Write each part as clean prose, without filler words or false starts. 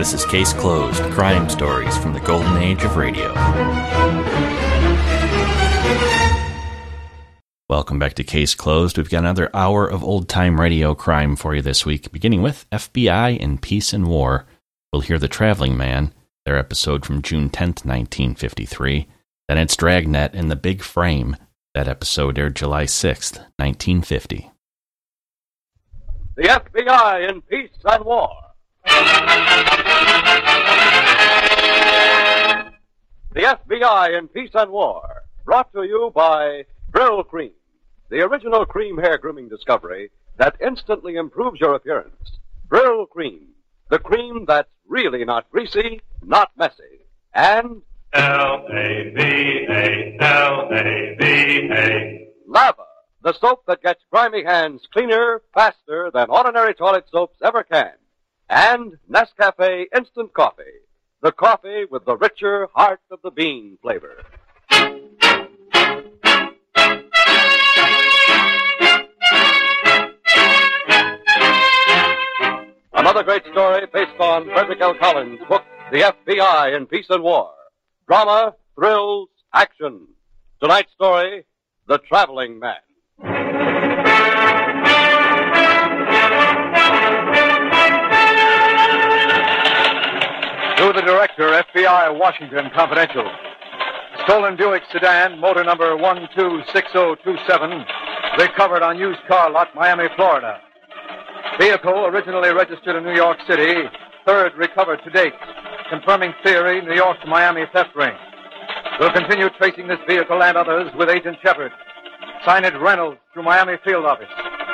This is Case Closed, crime stories from the golden age of radio. Welcome back to Case Closed. We've got another hour of old-time radio crime for you this week, beginning with FBI in Peace and War. We'll hear The Traveling Man, their episode from June 10th, 1953. Then it's Dragnet and The Big Frame. That episode aired July 6th, 1950. The FBI in Peace and War. The FBI in Peace and War, brought to you by Brill Cream, the original cream hair grooming discovery that instantly improves your appearance. Brill Cream, the cream that's really not greasy, not messy. And L-A-V-A, L-A-V-A. Lava, the soap that gets grimy hands cleaner, faster than ordinary toilet soaps ever can. And Nescafe Instant Coffee, the coffee with the richer heart of the bean flavor. Another great story based on Frederick L. Collins' book, The FBI in Peace and War. Drama, thrills, action. Tonight's story, The Traveling Man. To the director, FBI, Washington, confidential. Stolen Buick sedan, motor number 126027, recovered on used car lot, Miami, Florida. Vehicle originally registered in New York City, third recovered to date, confirming theory, New York to Miami theft ring. We'll continue tracing this vehicle and others with Agent Shepard. Signed Reynolds through Miami field office.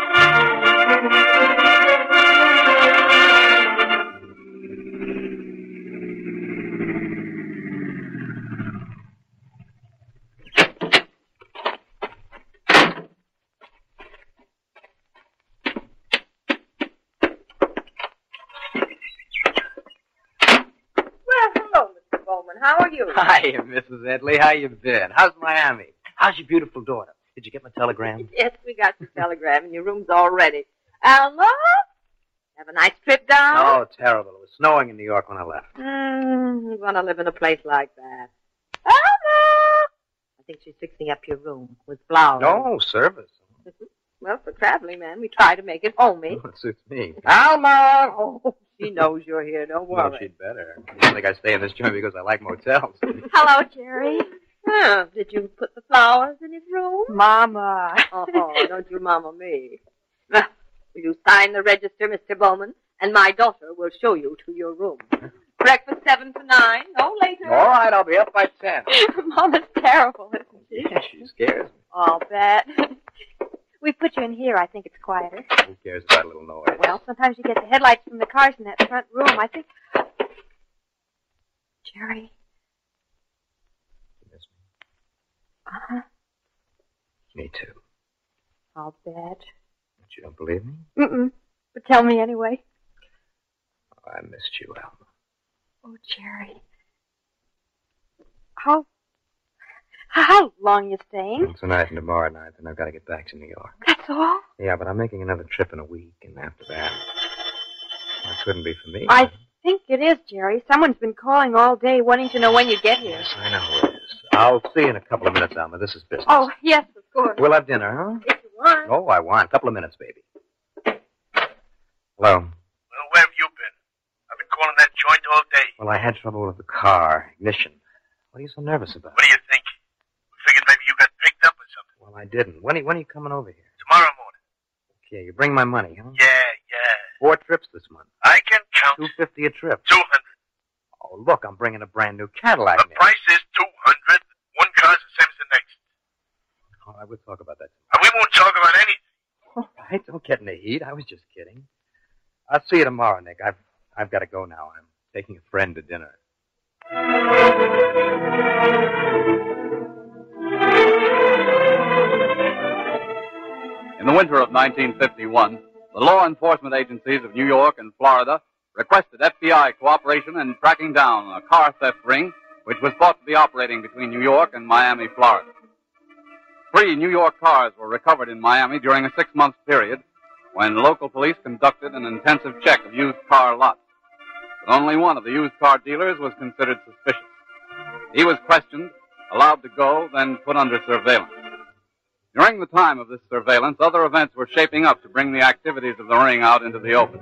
How are you? Hi, Mrs. Edley. How you been? How's Miami? How's your beautiful daughter? Did you get my telegram? Yes, we got your telegram, and your room's all ready. Alma? Have a nice trip down? Oh, terrible. It was snowing in New York when I left. You want to live in a place like that. Alma! I think she's fixing up your room with flowers. No, service. Well, for traveling, man, we try to make it homey. Oh, it suits me. Alma! Oh, she knows you're here. Don't worry. No, she'd better. I don't think I stay in this joint because I like motels. Hello, Jerry. Did you put the flowers in his room? Mama. Oh, don't you mama me. Will you sign the register, Mr. Bowman, and my daughter will show you to your room. Breakfast 7 to 9, no later. All right, I'll be up by 10. Mama's terrible, isn't she? Yeah, she scares me. I'll bet. We put you in here. I think it's quieter. Who cares about a little noise? Well, sometimes you get the headlights from the cars in that front room. I think... Jerry. You miss me? Uh-huh. Me too. I'll bet. But you don't believe me? Mm-mm. But tell me anyway. Oh, I missed you, Alma. Oh, Jerry. How long are you staying? Well, tonight and tomorrow night, then I've got to get back to New York. That's all? Yeah, but I'm making another trip in a week, and after that, it couldn't be for me. I think it is, Jerry. Someone's been calling all day wanting to know when you get here. Yes, I know who it is. I'll see you in a couple of minutes, Alma. This is business. Oh, yes, of course. We'll have dinner, huh? If you want. Oh, I want. A couple of minutes, baby. Hello. Well, where have you been? I've been calling that joint all day. Well, I had trouble with the car, ignition. What are you so nervous about? What do you think? We figured maybe you got picked up or something. Well, I didn't. When are you coming over here? Tomorrow morning. Okay, you bring my money, huh? Yeah. 4 trips this month. I can count. $250 a trip. 200. Oh, look, I'm bringing a brand new Cadillac. The price is 200. One car's the same as the next. Oh, I would talk about that. And we won't talk about anything. All right, don't get in the heat. I was just kidding. I'll see you tomorrow, Nick. I've got to go now. I'm taking a friend to dinner. In the winter of 1951, the law enforcement agencies of New York and Florida requested FBI cooperation in tracking down a car theft ring which was thought to be operating between New York and Miami, Florida. 3 New York cars were recovered in Miami during a 6-month period when local police conducted an intensive check of used car lots. but only one of the used car dealers was considered suspicious. He was questioned, allowed to go, then put under surveillance. During the time of this surveillance, other events were shaping up to bring the activities of the ring out into the open.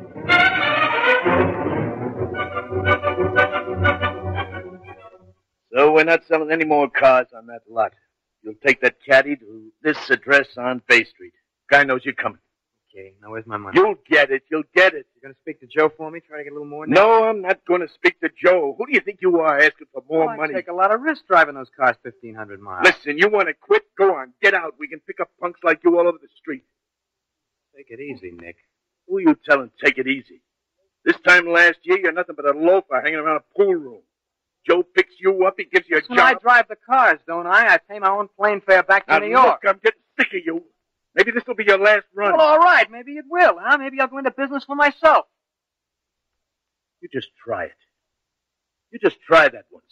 So we're not selling any more cars on that lot. You'll take that caddy to this address on Bay Street. Guy knows you're coming. Okay, now where's my money? You'll get it. You'll get it. You going to speak to Joe for me? Try to get a little more? No, I'm not going to speak to Joe. Who do you think you are asking for more money? I take a lot of risk driving those cars 1,500 miles. Listen, you want to quit? Go on. Get out. We can pick up punks like you all over the street. Take it easy, Nick. Who you telling take it easy? This time last year, you're nothing but a loafer hanging around a pool room. Joe picks you up. He gives you a job. I drive the cars, don't I? I pay my own plane fare back to New York. Look, I'm getting sick of you. Maybe this will be your last run. Well, all right. Maybe it will, huh? Maybe I'll go into business for myself. You just try it. You just try that once.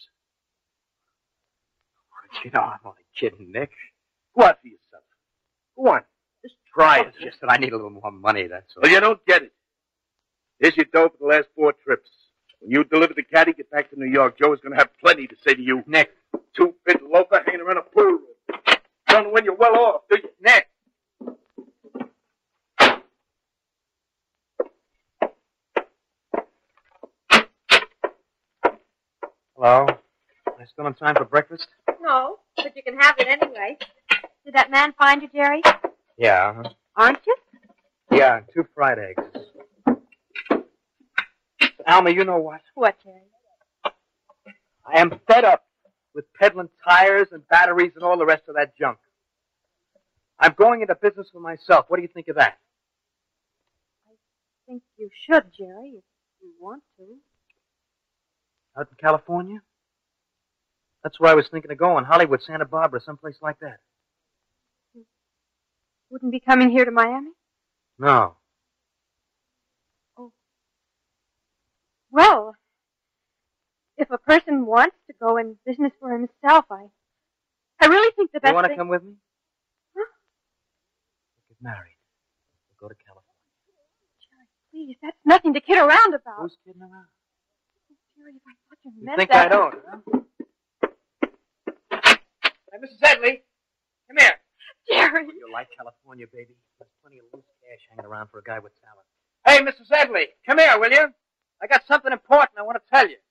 You know, I'm only kidding, Nick. Go out for yourself. Go on. Just try it. It's just that I need a little more money, that's all. Well, you don't get it. Here's your dough for the last 4 trips. When you deliver the caddy, get back to New York. Joe is going to have plenty to say to you. Nick. 2-bit loafer hanging around a pool room. Don't win you well off, do you? Nick. Hello? Am I still in time for breakfast? No, but you can have it anyway. Did that man find you, Jerry? Yeah. Aren't you? Yeah, 2 fried eggs. Alma, you know what? What, Jerry? I am fed up with peddling tires and batteries and all the rest of that junk. I'm going into business for myself. What do you think of that? I think you should, Jerry, if you want to. Out in California? That's where I was thinking of going. Hollywood, Santa Barbara, someplace like that. Wouldn't be coming here to Miami? No. Well, if a person wants to go in business for himself, I really think the best You want to thing... come with me? Huh? We'll get married. We'll go to California. Jerry, please, that's nothing to kid around about. Who's kidding around? Jerry, if I thought you You meant think that... I don't, huh? Hey, Mrs. Edley, come here. Jerry! You like California, baby? There's plenty of loose cash hanging around for a guy with talent. Hey, Mrs. Edley, come here, will you? I got something important I want to tell you.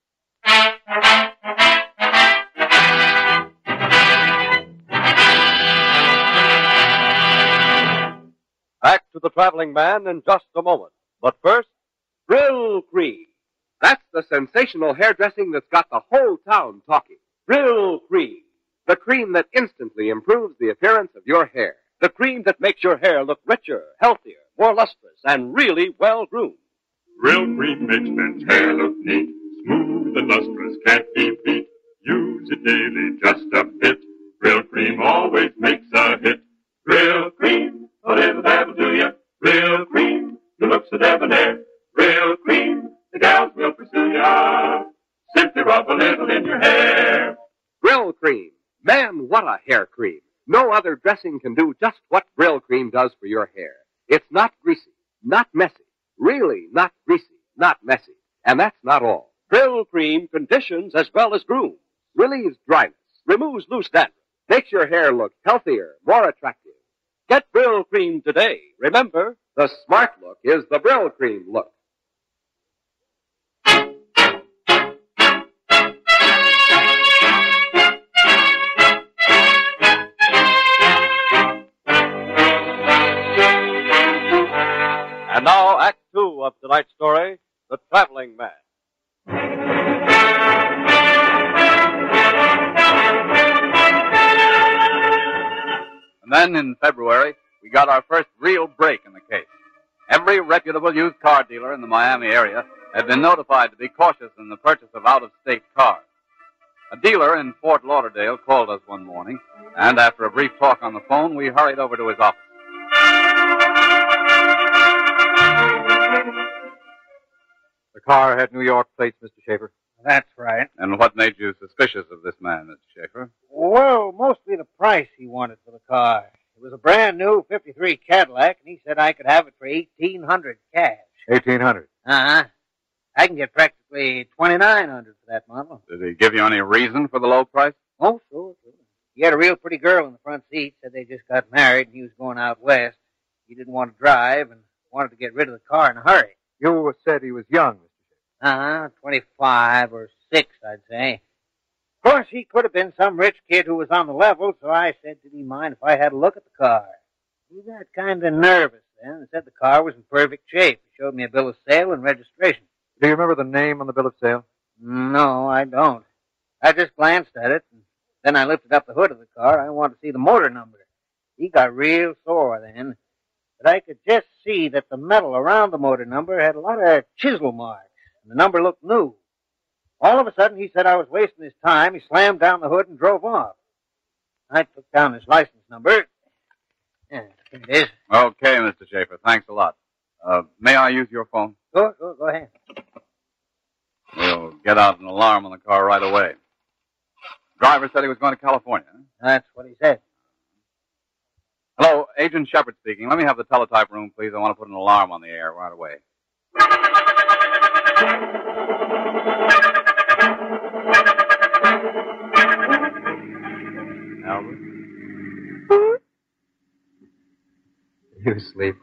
Back to the traveling man in just a moment. But first, Brill Cream. That's the sensational hairdressing that's got the whole town talking. Brill Cream. The cream that instantly improves the appearance of your hair. The cream that makes your hair look richer, healthier, more lustrous, and really well-groomed. Brill Cream makes men's hair look neat, smooth and lustrous, can't be beat. Use it daily, just a bit. Brill Cream always makes a hit. Brill Cream, whatever that'll do ya. Brill Cream, your looks are debonair. Brill Cream, the gals will pursue ya. Simply rub a little in your hair. Brill Cream. Man, what a hair cream. No other dressing can do just what Brill Cream does for your hair. It's not greasy, not messy. Really not greasy, not messy. And that's not all. Brill Cream conditions as well as grooms, relieves dryness, removes loose dandruff, makes your hair look healthier, more attractive. Get Brill Cream today. Remember, the smart look is the Brill Cream look. And now, Act 2 of tonight's story, The Traveling Man. And then in February, we got our first real break in the case. Every reputable used car dealer in the Miami area had been notified to be cautious in the purchase of out-of-state cars. A dealer in Fort Lauderdale called us one morning, and after a brief talk on the phone, we hurried over to his office. The car had New York plates, Mr. Schaefer. That's right. And what made you suspicious of this man, Mr. Schaefer? Well, mostly the price he wanted for the car. It was a brand new 53 Cadillac, and he said I could have it for $1,800 cash. $1,800. Uh-huh. I can get practically basically $2,900 for that model. Did he give you any reason for the low price? Oh, sure. He had a real pretty girl in the front seat, said they just got married and he was going out west. He didn't want to drive and wanted to get rid of the car in a hurry. You said he was young, Mr. Uh-huh, 25 or 6, I'd say. Of course, he could have been some rich kid who was on the level, so I said, did he mind if I had a look at the car? He got kind of nervous then and said the car was in perfect shape. He showed me a bill of sale and registration. Do you remember the name on the bill of sale? No, I don't. I just glanced at it, and then I lifted up the hood of the car. I wanted to see the motor number. He got real sore then, but I could just see that the metal around the motor number had a lot of chisel marks, and the number looked new. All of a sudden, he said I was wasting his time. He slammed down the hood and drove off. I took down his license number. Yeah, here it is. Okay, Mr. Schaefer. Thanks a lot. May I use your phone? Go ahead. We'll get out an alarm on the car right away. Driver said he was going to California. That's what he said. Hello, Agent Shepard speaking. Let me have the teletype room, please. I want to put an alarm on the air right away. Albert? You asleep?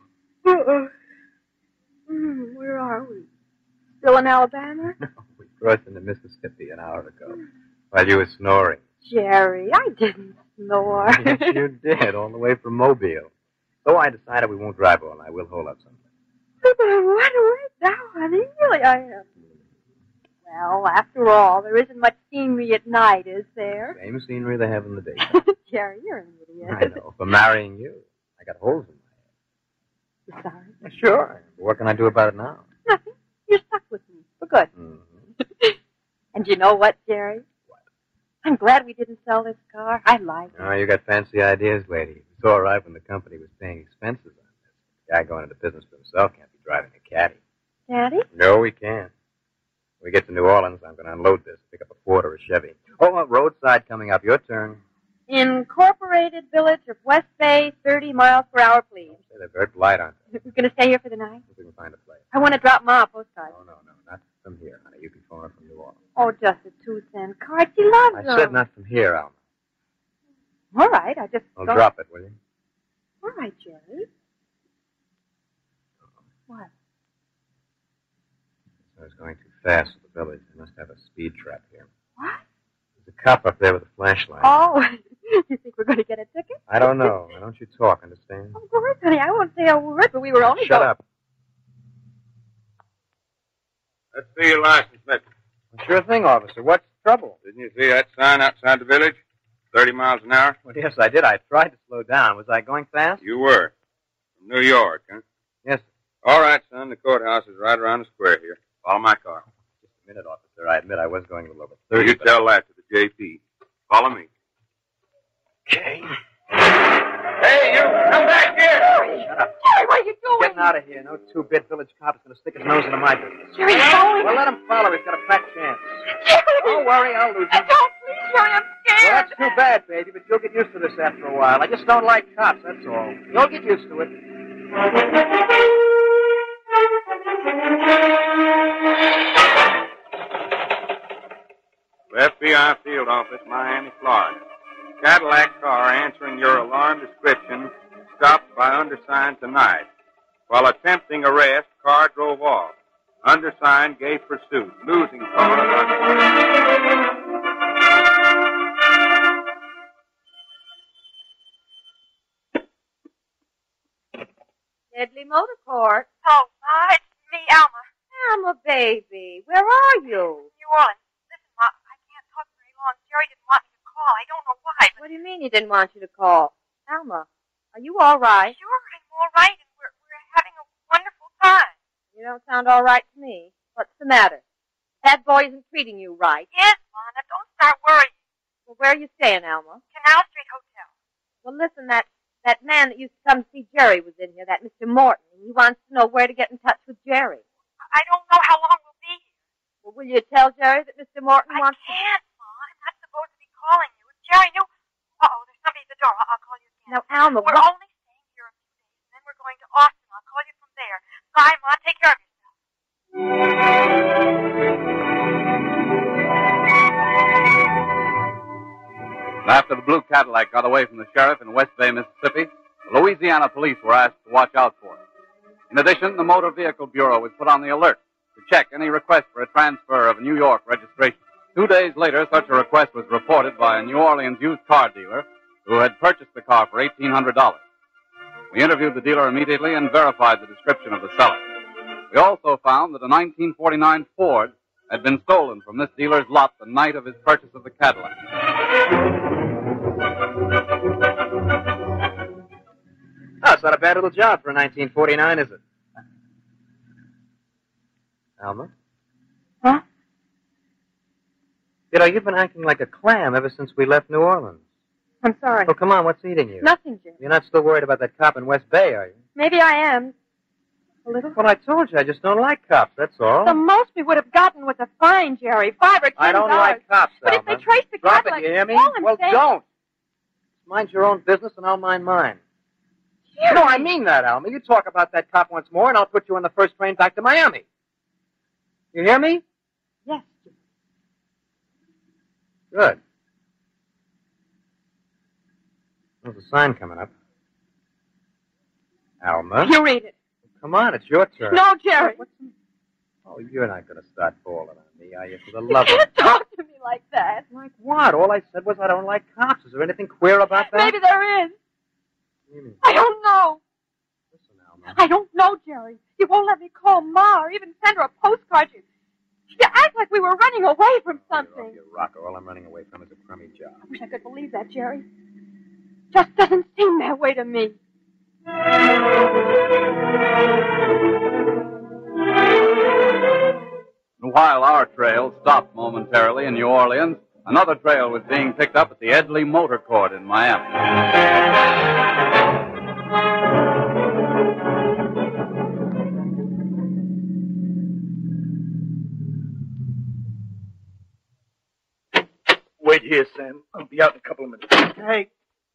Where are we? Still in Alabama? No, we crossed into Mississippi an hour ago while you were snoring. Jerry, I didn't snore. Yes, you did, all the way from Mobile. So I decided we won't drive all night. We'll hold up someplace. But I'm wide awake now, honey. Really, I am. Well, after all, there isn't much scenery at night, is there? Same scenery they have in the day. Jerry, you're an idiot. I know. For marrying you. I got holes in my head. You're sorry? Yeah, sure. What can I do about it now? Nothing. You're stuck with me. For good. Mm-hmm. And you know what, Jerry? What? I'm glad we didn't sell this car. I like it. Oh, you got fancy ideas, lady. It's all right when the company was paying expenses on this. The guy going into business for himself can't be driving a caddy. Daddy? No, he can't. When we get to New Orleans, I'm going to unload this, pick up a Ford or a Chevy. Oh, roadside coming up. Your turn. Incorporated Village of West Bay, 30 miles per hour, please. Say, they're very polite, aren't they? We're going to stay here for the night? If we can find a place. I want to drop Ma a postcard. No, not from here, honey. You can phone her from New Orleans. Oh, just a 2-cent card. She loves I them. said not from here, Alma. All right, I just... Well, drop it, will you? All right, Jerry. What? I was going too fast to the village. They must have a speed trap here. What? There's a cop up there with a flashlight. Oh, you think we're going to get a ticket? I don't know. Why don't you talk, understand? Of course, honey. I won't say a word, but we were only Shut going... up. Let's see your license, mister. Sure thing, officer. What's the trouble? Didn't you see that sign outside the village? 30 miles an hour? Well, yes, I did. I tried to slow down. Was I going fast? You were. From New York, huh? Yes, sir. All right, son. The courthouse is right around the square here. Follow my car. Just a minute, officer. I admit I was going a little over 30. You tell that to the JP. Follow me. Okay. Hey, you! Come back here! Shut up. Jerry, what are you doing? Getting out of here. No two-bit village cop is going to stick his nose into my business. Jerry, going. Well, let him follow. He's got a fat chance. Jerry! Don't worry, I'll lose him. Don't, please, Jerry. I'm scared. Well, that's too bad, baby, but you'll get used to this after a while. I just don't like cops, that's all. You'll get used to it. FBI Field Office, Miami, Florida. Cadillac car answering your alarm description stopped by undersigned tonight. While attempting arrest, car drove off. Undersigned gave pursuit, losing car. Deadly Motor Court. Oh, Ma, it's me, Alma. Alma, baby, where are you? New Orleans. Listen, Ma, I can't talk very long. Jerry didn't want me to call. I don't know why, but... What do you mean he didn't want you to call? Alma, are you all right? Sure, I'm all right, and we're having a wonderful time. You don't sound all right to me. What's the matter? That boy isn't treating you right. Yes, Ma, now don't start worrying. Well, where are you staying, Alma? Canal Street Hotel. Well, listen, that man that used to come see Jerry was in here, that Mr. Morton. He wants to know where to get in touch with Jerry. I don't know how long we'll be here. Well, will you tell Jerry that Mr. Morton wants I can't, Ma. I'm not supposed to be calling you. If Jerry knew... Uh-oh, there's somebody at the door. I'll call you again. Now, Alma, we're only staying here a few days, and then we're going to Austin. I'll call you from there. Bye, Ma. Take care of yourself. And after the blue Cadillac got away from the sheriff in West Bay, Mississippi, the Louisiana police were asked to watch out for it. In addition, the Motor Vehicle Bureau was put on the alert to check any request for a transfer of a New York registration. 2 days later, such a request was reported by a New Orleans used car dealer who had purchased the car for $1,800. We interviewed the dealer immediately and verified the description of the seller. We also found that a 1949 Ford had been stolen from this dealer's lot the night of his purchase of the Cadillac. Oh, it's not a bad little job for a 1949, is it? Alma? Huh? You know, you've been acting like a clam ever since we left New Orleans. I'm sorry. Oh, come on, what's eating you? Nothing, Jim. You're not still worried about that cop in West Bay, are you? Maybe I am. A little. Well, I told you, I just don't like cops, that's all. The most we would have gotten was a fine, Jerry. $5 or $10. I don't like cops, But Alma. if they trace the Drop Cadillac, it, you hear me? all I'm Well, saying... don't. Mind your own business and I'll mind mine. Jerry. No, I mean that, Alma. You talk about that cop once more and I'll put you on the first train back to Miami. You hear me? Yes. Good. There's a sign coming up. Alma? You read it. Come on, it's your turn. No, Jerry. Oh, you're not going to start bawling on me, are you? For the You love of... can't talk to me like that. Like what? All I said was I don't like cops. Is there anything queer about that? Maybe there is. What do you mean? I don't know. Listen, Alma. I don't know, Jerry. You won't let me call Ma or even send her a postcard. You act like we were running away from something. You're off your rocker. All I'm running away from is a crummy job. I wish I could believe that, Jerry. Just doesn't seem that way to me. While our trail stopped momentarily in New Orleans, another trail was being picked up at the Edley Motor Court in Miami. Wait here, Sam. I'll be out in a couple of minutes. Hey.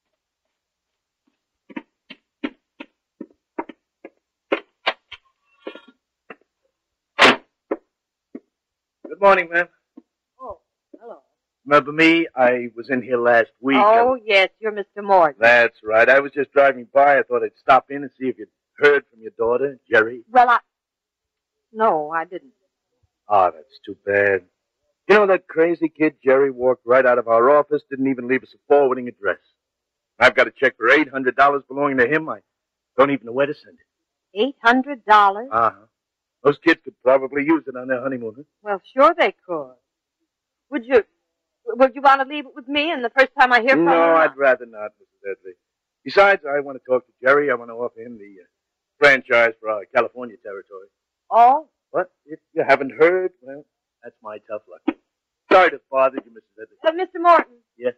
Good morning, ma'am. Oh, hello. Remember me? I was in here last week. Oh, yes, you're Mr. Morton. That's right. I was just driving by. I thought I'd stop in and see if you'd heard from your daughter, Jerry. Well, No, I didn't. Oh, that's too bad. You know, that crazy kid Jerry walked right out of our office, didn't even leave us a forwarding address. I've got a check for $800 belonging to him. I don't even know where to send it. $800? Uh-huh. Those kids could probably use it on their honeymoon. Huh? Well, sure they could. Would you want to leave it with me and the first time I hear from No, him? I'd rather not, Mrs. Edley. Besides, I want to talk to Jerry. I want to offer him the franchise for our California territory. Oh? But if you haven't heard, well, that's my tough luck. Sorry to bother you, Mrs. Edley. Mr. Morton. Yes?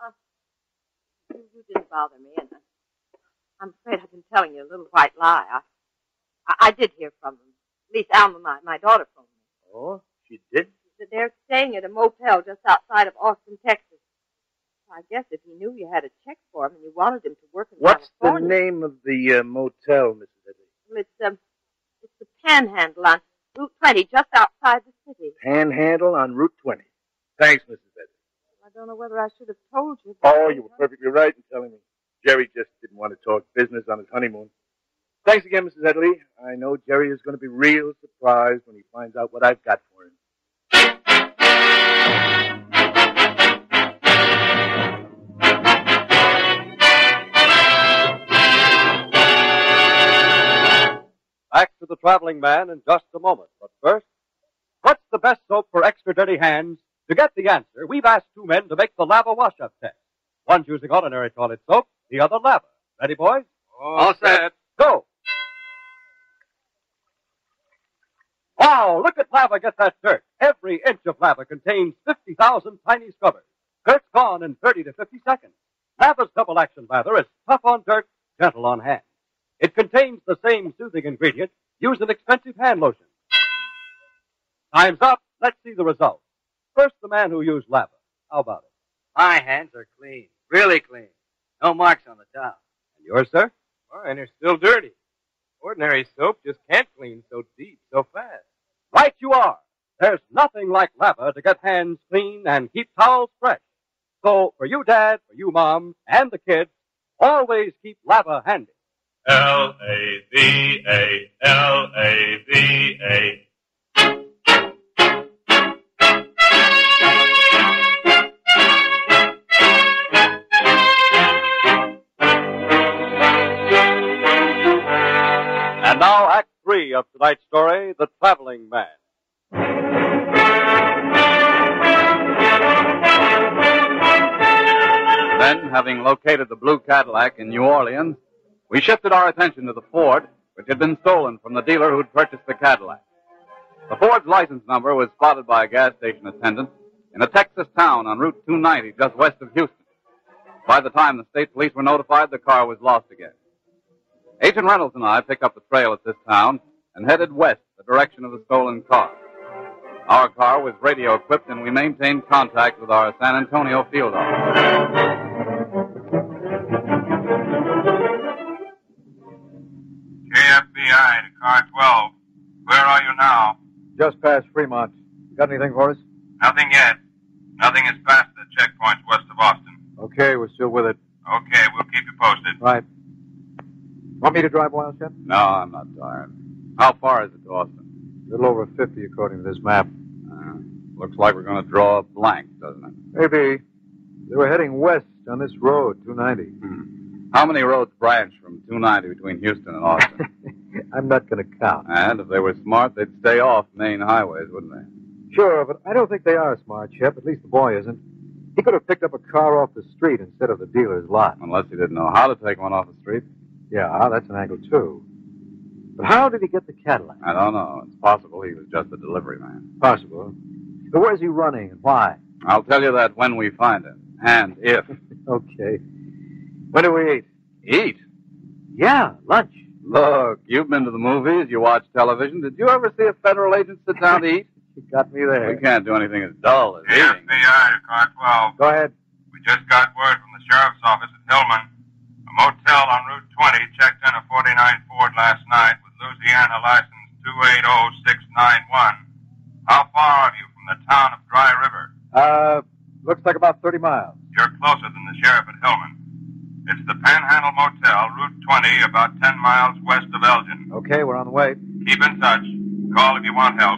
You didn't bother me, and I'm afraid I've been telling you a little white lie. I did hear from them. At least Alma, my daughter, phoned me. Oh, she did? They're staying at a motel just outside of Austin, Texas. I guess if you knew you had a check for him and you wanted him to work in What's California... the name of the motel, Mrs. Edley? Well, it's the Panhandle on Route 20, just outside the city. Panhandle on Route 20. Thanks, Mrs. Edley. I don't know whether I should have told you. Oh, you were perfectly right in telling me. Jerry just didn't want to talk business on his honeymoon. Thanks again, Mrs. Edley. I know Jerry is going to be real surprised when he finds out what I've got for him. Back to the traveling man in just a moment. But first, what's the best soap for extra dirty hands? To get the answer, we've asked two men to make the Lava wash-up test. One choosing ordinary toilet soap, the other Lava. Ready, boys? All set. Go! Wow, look at Lava get that dirt. Every inch of Lava contains 50,000 tiny scrubbers. Dirt's gone in 30 to 50 seconds. Lava's double-action lather is tough on dirt, gentle on hands. It contains the same soothing ingredient used in expensive hand lotion. Time's up. Let's see the results. First, the man who used Lava. How about it? My hands are clean. Really clean. No marks on the towel. And yours, sir? Mine are still dirty. Ordinary soap just can't clean so deep, so fast. Right you are. There's nothing like Lava to get hands clean and keep towels fresh. So, for you, Dad, for you, Mom, and the kids, always keep Lava handy. Lava, Lava. And now, Act 3 of tonight's story, The Traveling Man. Then, having located the blue Cadillac in New Orleans, we shifted our attention to the Ford, which had been stolen from the dealer who'd purchased the Cadillac. The Ford's license number was spotted by a gas station attendant in a Texas town on Route 290 just west of Houston. By the time the state police were notified, the car was lost again. Agent Reynolds and I picked up the trail at this town and headed west, the direction of the stolen car. Our car was radio equipped and we maintained contact with our San Antonio field office. KFBI to car 12. Where are you now? Just past Fremont. You got anything for us? Nothing yet. Nothing is past the checkpoints west of Austin. Okay, we're still with it. Okay, we'll keep you posted. Right. Want me to drive a while, Shep? No, I'm not tired. How far is it to Austin? A little over 50, according to this map. Looks like we're going to draw a blank, doesn't it? Maybe. They were heading west on this road, 290. How many roads branch from 290 between Houston and Austin? I'm not going to count. And if they were smart, they'd stay off main highways, wouldn't they? Sure, but I don't think they are smart, Shep. At least the boy isn't. He could have picked up a car off the street instead of the dealer's lot. Unless he didn't know how to take one off the street. Yeah, that's an angle, too. But how did he get the Cadillac? I don't know. It's possible he was just a delivery man. Possible. But where's he running and why? I'll tell you that when we find him. And if. Okay. When do we eat? Eat? Yeah, lunch. Look, you've been to the movies, you watch television. Did you ever see a federal agent sit down to eat? You got me there. We can't do anything as dull as eating. KFBI to car 12. Go ahead. We just got word from the sheriff's office at Hillman. A motel on Route 20 checked in a 49 Ford last night with Louisiana license 280691. How far are you from the town of Dry River? Looks like about 30 miles. You're closer than the sheriff at Hillman. It's the Panhandle Motel, Route 20, about 10 miles west of Elgin. Okay, we're on the way. Keep in touch. Call if you want help.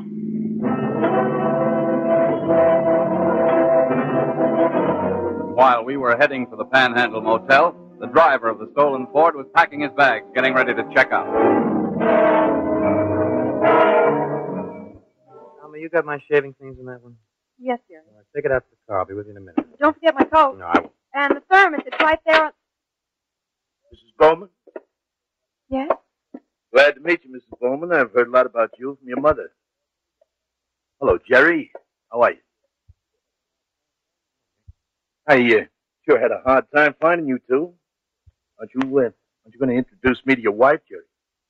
While we were heading for the Panhandle Motel, the driver of the stolen Ford was packing his bags, getting ready to check out. Alma, you got my shaving things in that one? Yes, dear. All right, take it out to the car. I'll be with you in a minute. Don't forget my coat. No, I won't. And the thermos, it's right there. Mrs. Bowman? Yes? Glad to meet you, Mrs. Bowman. I've heard a lot about you from your mother. Hello, Jerry. How are you? I sure had a hard time finding you two. Aren't you going to introduce me to your wife, Jerry?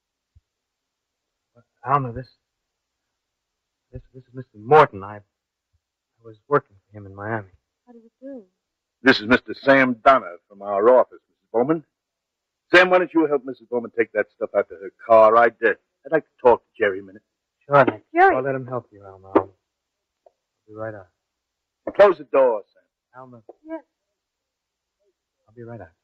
Alma, this is Mr. Morton. I was working for him in Miami. How did it do? This is Mr. Sam Donner from our office, Mrs. Bowman. Sam, why don't you help Mrs. Bowman take that stuff out to her car? I'd like to talk to Jerry a minute. Sure, Nick. Jerry. I'll let him help you, Alma. I'll be right out. Close the door, Sam. Alma. Yes. I'll be right out.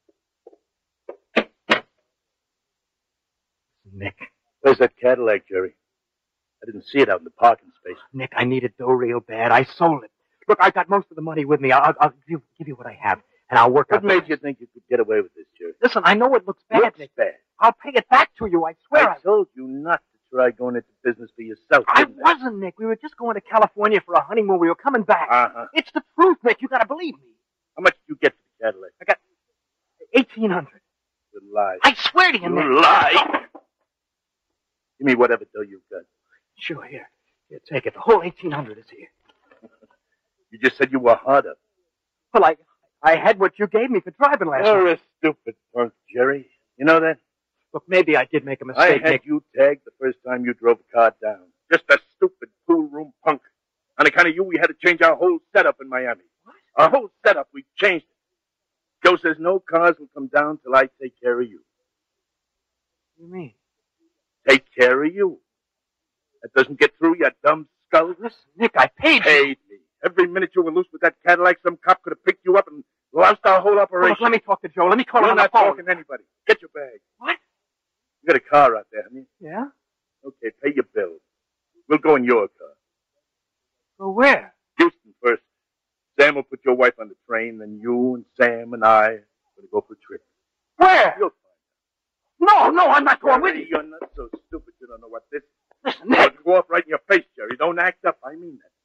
Nick. Where's that Cadillac, Jerry? I didn't see it out in the parking space. Nick, I needed dough real bad. I sold it. Look, I got most of the money with me. I'll give you what I have, and I'll work out. What made you think you could get away with this, Jerry? Listen, I know it looks bad, Looks Nick. bad. I'll pay it back to you. I swear. I told you not to try going into business for yourself. I wasn't, Nick. We were just going to California for a honeymoon. We were coming back. Uh-huh. It's the truth, Nick. You got to believe me. How much did you get for the Cadillac? I got $1,800. You lie. I swear to you, Nick. You lie. Give me whatever dough you've got. Sure, here. Here, take it. The whole $1,800 is here. You just said you were hard up. Well, I had what you gave me for driving last You're night. a stupid punk, Jerry. You know that? Look, maybe I did make a I mistake, had Nick. you tagged the first time you drove a car down. Just a stupid pool room punk. On account of you, we had to change our whole setup in Miami. What? Our whole setup, we changed it. Joe says no cars will come down till I take care of you. What do you mean? Take care of you. That doesn't get through, you dumb skull. Listen, Nick, I paid you. Paid me. Every minute you were loose with that Cadillac, some cop could have picked you up and lost our whole operation. Look, let me talk to Joe. Let me call him You're on the not phone. talking to anybody. Get your bag. What? You got a car out there, haven't you? Yeah? Okay, pay your bill. We'll go in your car. Go where? Houston first. Sam will put your wife on the train, then you and Sam and I will go for a trip. Where? You'll No, I'm not going with you. You're not so stupid you don't know what this is. Listen, Nick. I'll go off right in your face, Jerry. Don't act up. I mean that.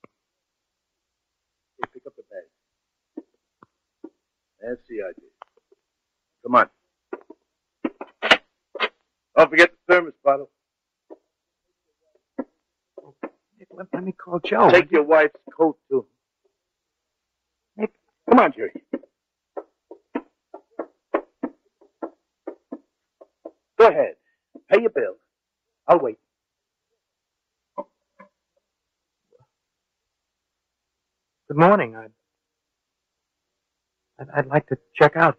Okay, pick up the bag. That's the idea. Come on. Don't forget the thermos bottle. Nick, let me call Joe. Take your wife's coat, too. Nick. Come on, Jerry. Go ahead. Pay your bill. I'll wait. Good morning. I'd like to check out,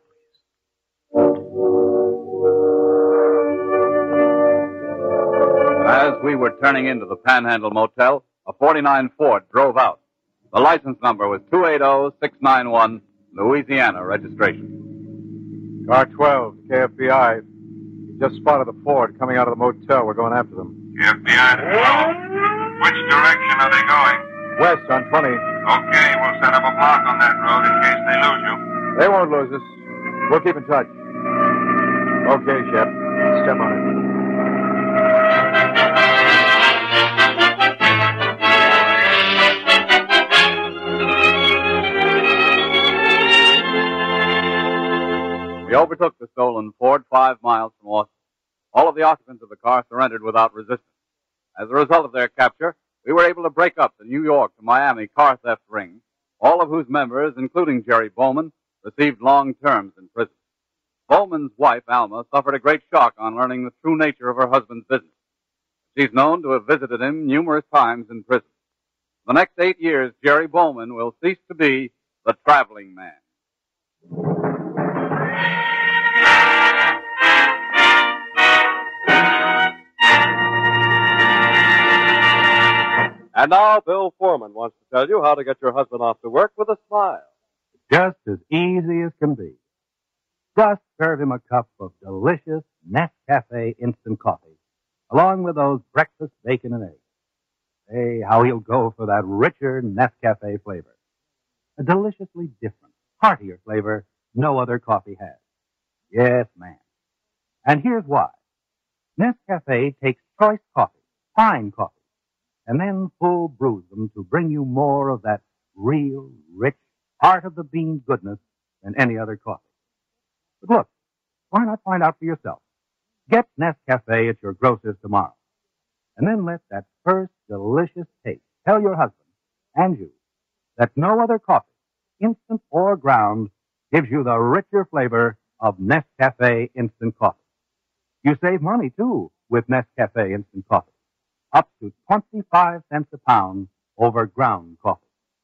As we were turning into the Panhandle Motel, a 49 Ford drove out. The license number was 280-691, Louisiana registration. Car 12, KFBI. We just spotted the Ford coming out of the motel. We're going after them. FBI 12. Which direction are they going? West on 20. Okay, we'll set up a block on that road in case they lose you. They won't lose us. We'll keep in touch. Okay, Shep. Step on it. We overtook the stolen Ford 5 miles from Austin. All of the occupants of the car surrendered without resistance. As a result of their capture, we were able to break up the New York to Miami car theft ring, all of whose members, including Jerry Bowman, received long terms in prison. Bowman's wife, Alma, suffered a great shock on learning the true nature of her husband's business. She's known to have visited him numerous times in prison. For the next 8 years, Jerry Bowman will cease to be the traveling man. And now Bill Foreman wants to tell you how to get your husband off to work with a smile. Just as easy as can be. Just serve him a cup of delicious Nescafe instant coffee, along with those breakfast bacon and eggs. Hey, how he'll go for that richer Nescafe flavor. A deliciously different, heartier flavor no other coffee has. Yes, ma'am. And here's why. Nescafe takes choice coffee, fine coffee, and then full brews them to bring you more of that real, rich, heart-of-the-bean goodness than any other coffee. But look, why not find out for yourself? Get Nescafe at your grocer's tomorrow. And then let that first delicious taste tell your husband and you that no other coffee, instant or ground, gives you the richer flavor of Nescafe instant coffee. You save money, too, with Nescafe instant coffee. Up to 25 cents a pound over ground coffee.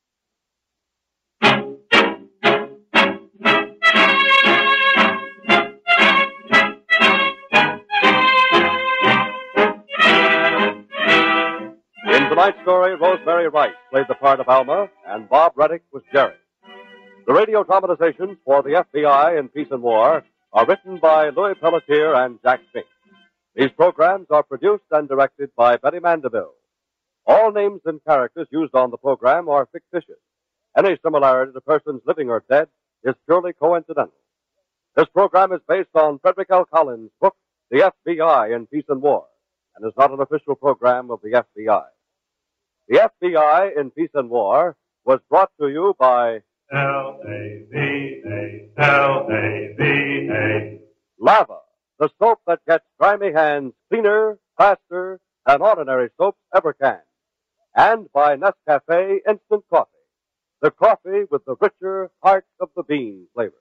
In tonight's story, Rosemary Rice played the part of Alma, and Bob Reddick was Jerry. The radio dramatizations for the FBI in Peace and War are written by Louis Pelletier and Jack Fink. These programs are produced and directed by Betty Mandeville. All names and characters used on the program are fictitious. Any similarity to persons living or dead is purely coincidental. This program is based on Frederick L. Collins' book, The FBI in Peace and War, and is not an official program of the FBI. The FBI in Peace and War was brought to you by L-A-V-A, L-A-V-A. Lava, the soap that gets grimy hands cleaner, faster than ordinary soaps ever can. And by Nescafe Instant Coffee, the coffee with the richer heart of the bean flavor.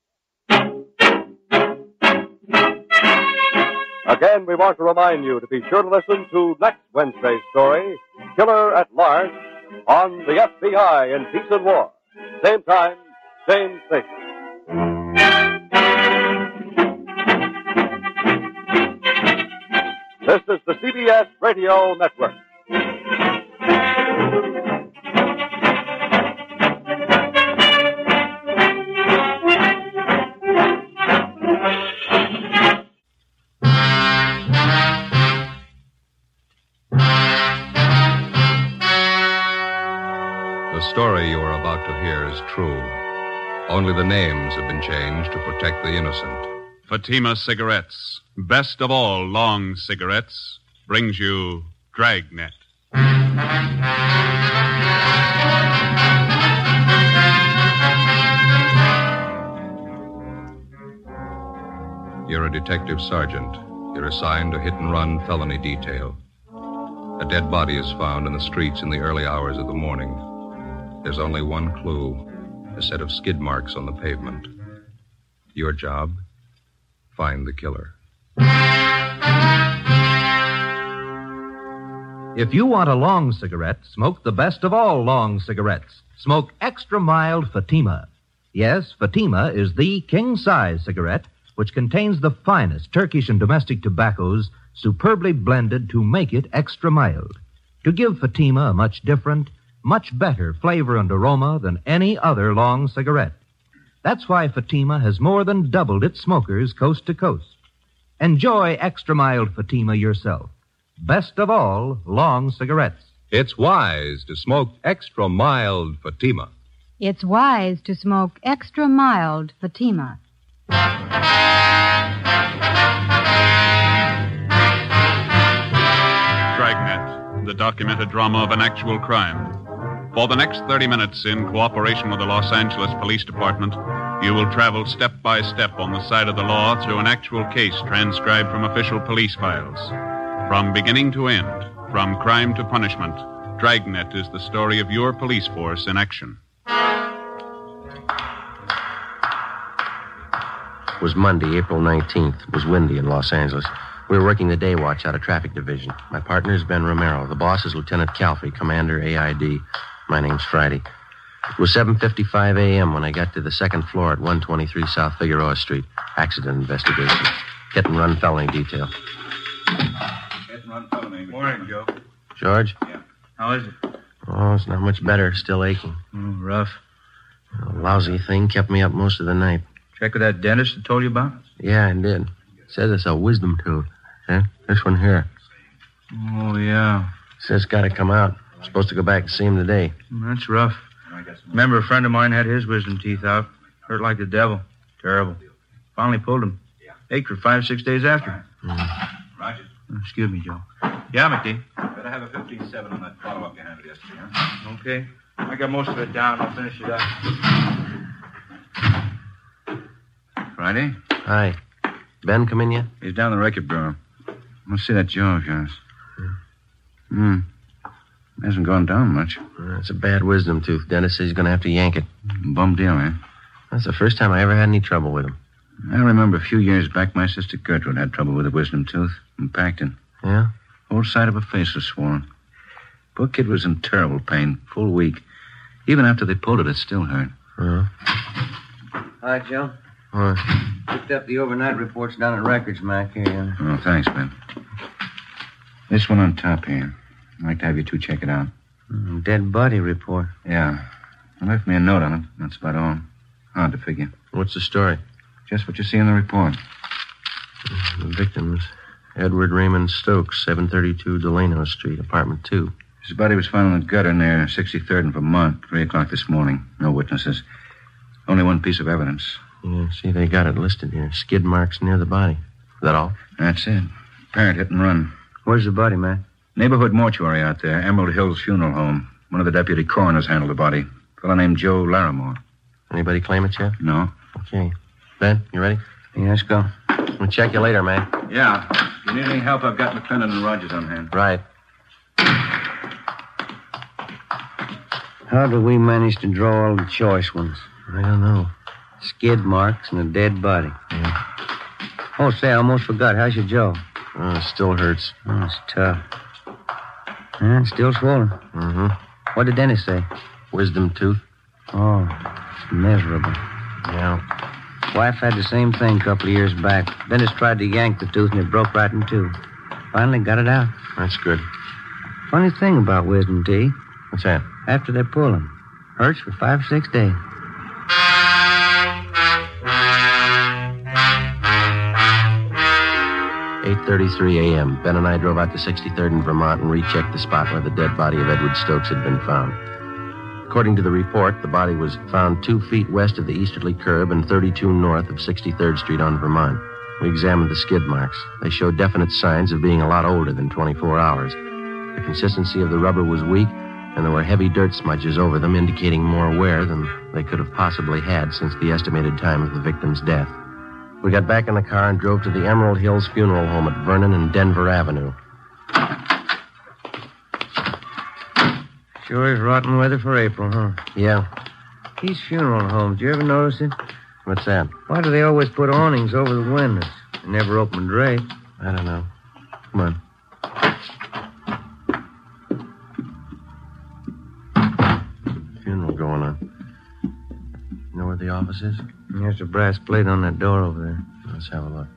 Again, we want to remind you to be sure to listen to next Wednesday's story, Killer at Large, on the FBI in Peace and War. Same time, same station. This is the CBS Radio Network. is true. Only the names have been changed to protect the innocent. Fatima Cigarettes, best of all long cigarettes, brings you Dragnet. You're a detective sergeant. You're assigned to hit-and-run felony detail. A dead body is found in the streets in the early hours of the morning. There's only one clue, a set of skid marks on the pavement. Your job? Find the killer. If you want a long cigarette, smoke the best of all long cigarettes. Smoke extra mild Fatima. Yes, Fatima is the king-size cigarette which contains the finest Turkish and domestic tobaccos superbly blended to make it extra mild, to give Fatima a much different, much better flavor and aroma than any other long cigarette. That's why Fatima has more than doubled its smokers coast to coast. Enjoy extra mild Fatima yourself. Best of all, long cigarettes. It's wise to smoke extra mild Fatima. It's wise to smoke extra mild Fatima. Dragnet, the documented drama of an actual crime. For the next 30 minutes, in cooperation with the Los Angeles Police Department, you will travel step by step on the side of the law through an actual case transcribed from official police files. From beginning to end, from crime to punishment, Dragnet is the story of your police force in action. It was Monday, April 19th. It was windy in Los Angeles. We were working the day watch out of traffic division. My partner is Ben Romero. The boss is Lieutenant Calfee, Commander AID. My name's Friday. It was 7:55 a.m. when I got to the second floor at 123 South Figueroa Street. Accident investigation. Hit and run felony detail. Hit and run felony. Morning, Joe. George? Yeah. How is it? Oh, it's not much better. Still aching. Rough. A lousy thing kept me up most of the night. Check with that dentist I told you about? Yeah, I did. Says it's a wisdom tooth. See? This one here. Oh, yeah. Says it's got to come out. I'm supposed to go back and see him today. That's rough. Remember, a friend of mine had his wisdom teeth out. Hurt like the devil. Terrible. Finally pulled him. Ached for 5-6 days after. Roger. Excuse me, Joe. Yeah, McD. Better have a 15-7 on that follow-up you handed yesterday, huh? Okay. I got most of it down. I'll finish it up. Friday? Hi. Ben come in yet? He's down the record bureau. Let's see that jaw of yours. Hasn't gone down much. It's a bad wisdom tooth. Dentist says he's going to have to yank it. Bum deal, eh? That's the first time I ever had any trouble with him. I remember a few years back, my sister Gertrude had trouble with a wisdom tooth in Packton. Yeah? Whole side of her face was swollen. Poor kid was in terrible pain, full week. Even after they pulled it still hurt. Hi, Joe. Picked up the overnight reports down at Records, Mac. Here. Oh, thanks, Ben. This one on top here. I'd like to have you two check it out. Dead body report. Yeah. They left me a note on it. That's about all. Hard to figure. What's the story? Just what you see in the report. The victim was Edward Raymond Stokes, 732 Delano Street, apartment 2. His body was found in the gutter near 63rd and Vermont, 3 o'clock this morning. No witnesses. Only one piece of evidence. Yeah, see, they got it listed here. Skid marks near the body. Is that all? That's it. Apparent hit and run. Where's the body, man? Neighborhood mortuary out there. Emerald Hills Funeral Home. One of the deputy coroners handled the body. A fellow named Joe Larimore. Anybody claim it yet? No. Okay. Ben, you ready? Yeah, let's go. We'll check you later, man. Yeah. If you need any help, I've got McClendon and Rogers on hand. Right. How do we manage to draw all the choice ones? I don't know. Skid marks and a dead body. Yeah. Oh, say, I almost forgot. How's your jaw? Oh, it still hurts. Oh, it's tough. And it's still swollen. Mm-hmm. What did Dennis say? Wisdom tooth. Oh, it's miserable. Yeah. Wife had the same thing a couple of years back. Dennis tried to yank the tooth and it broke right in two. Finally got it out. That's good. Funny thing about wisdom teeth. What's that? After they pull them. Hurts for 5 or 6 days. .33 a.m. Ben and I drove out to 63rd and Vermont and rechecked the spot where the dead body of Edward Stokes had been found. According According to the report, the body was found 2 feet west of the easterly curb and 32 north of 63rd Street on Vermont. We examined the skid marks. They showed definite signs of being a lot older than 24 hours. The consistency of the rubber was weak, and there were heavy dirt smudges over them, indicating more wear than they could have possibly had since the estimated time of the victim's death. We got back in the car and drove to the Emerald Hills Funeral Home at Vernon and Denver Avenue. Sure is rotten weather for April, huh? Yeah. These funeral homes, you ever notice it? What's that? Why do they always put awnings over the windows? They never open drapes. I don't know. Come on. Funeral going on. You know where the office is? There's a brass plate on that door over there. Let's have a look.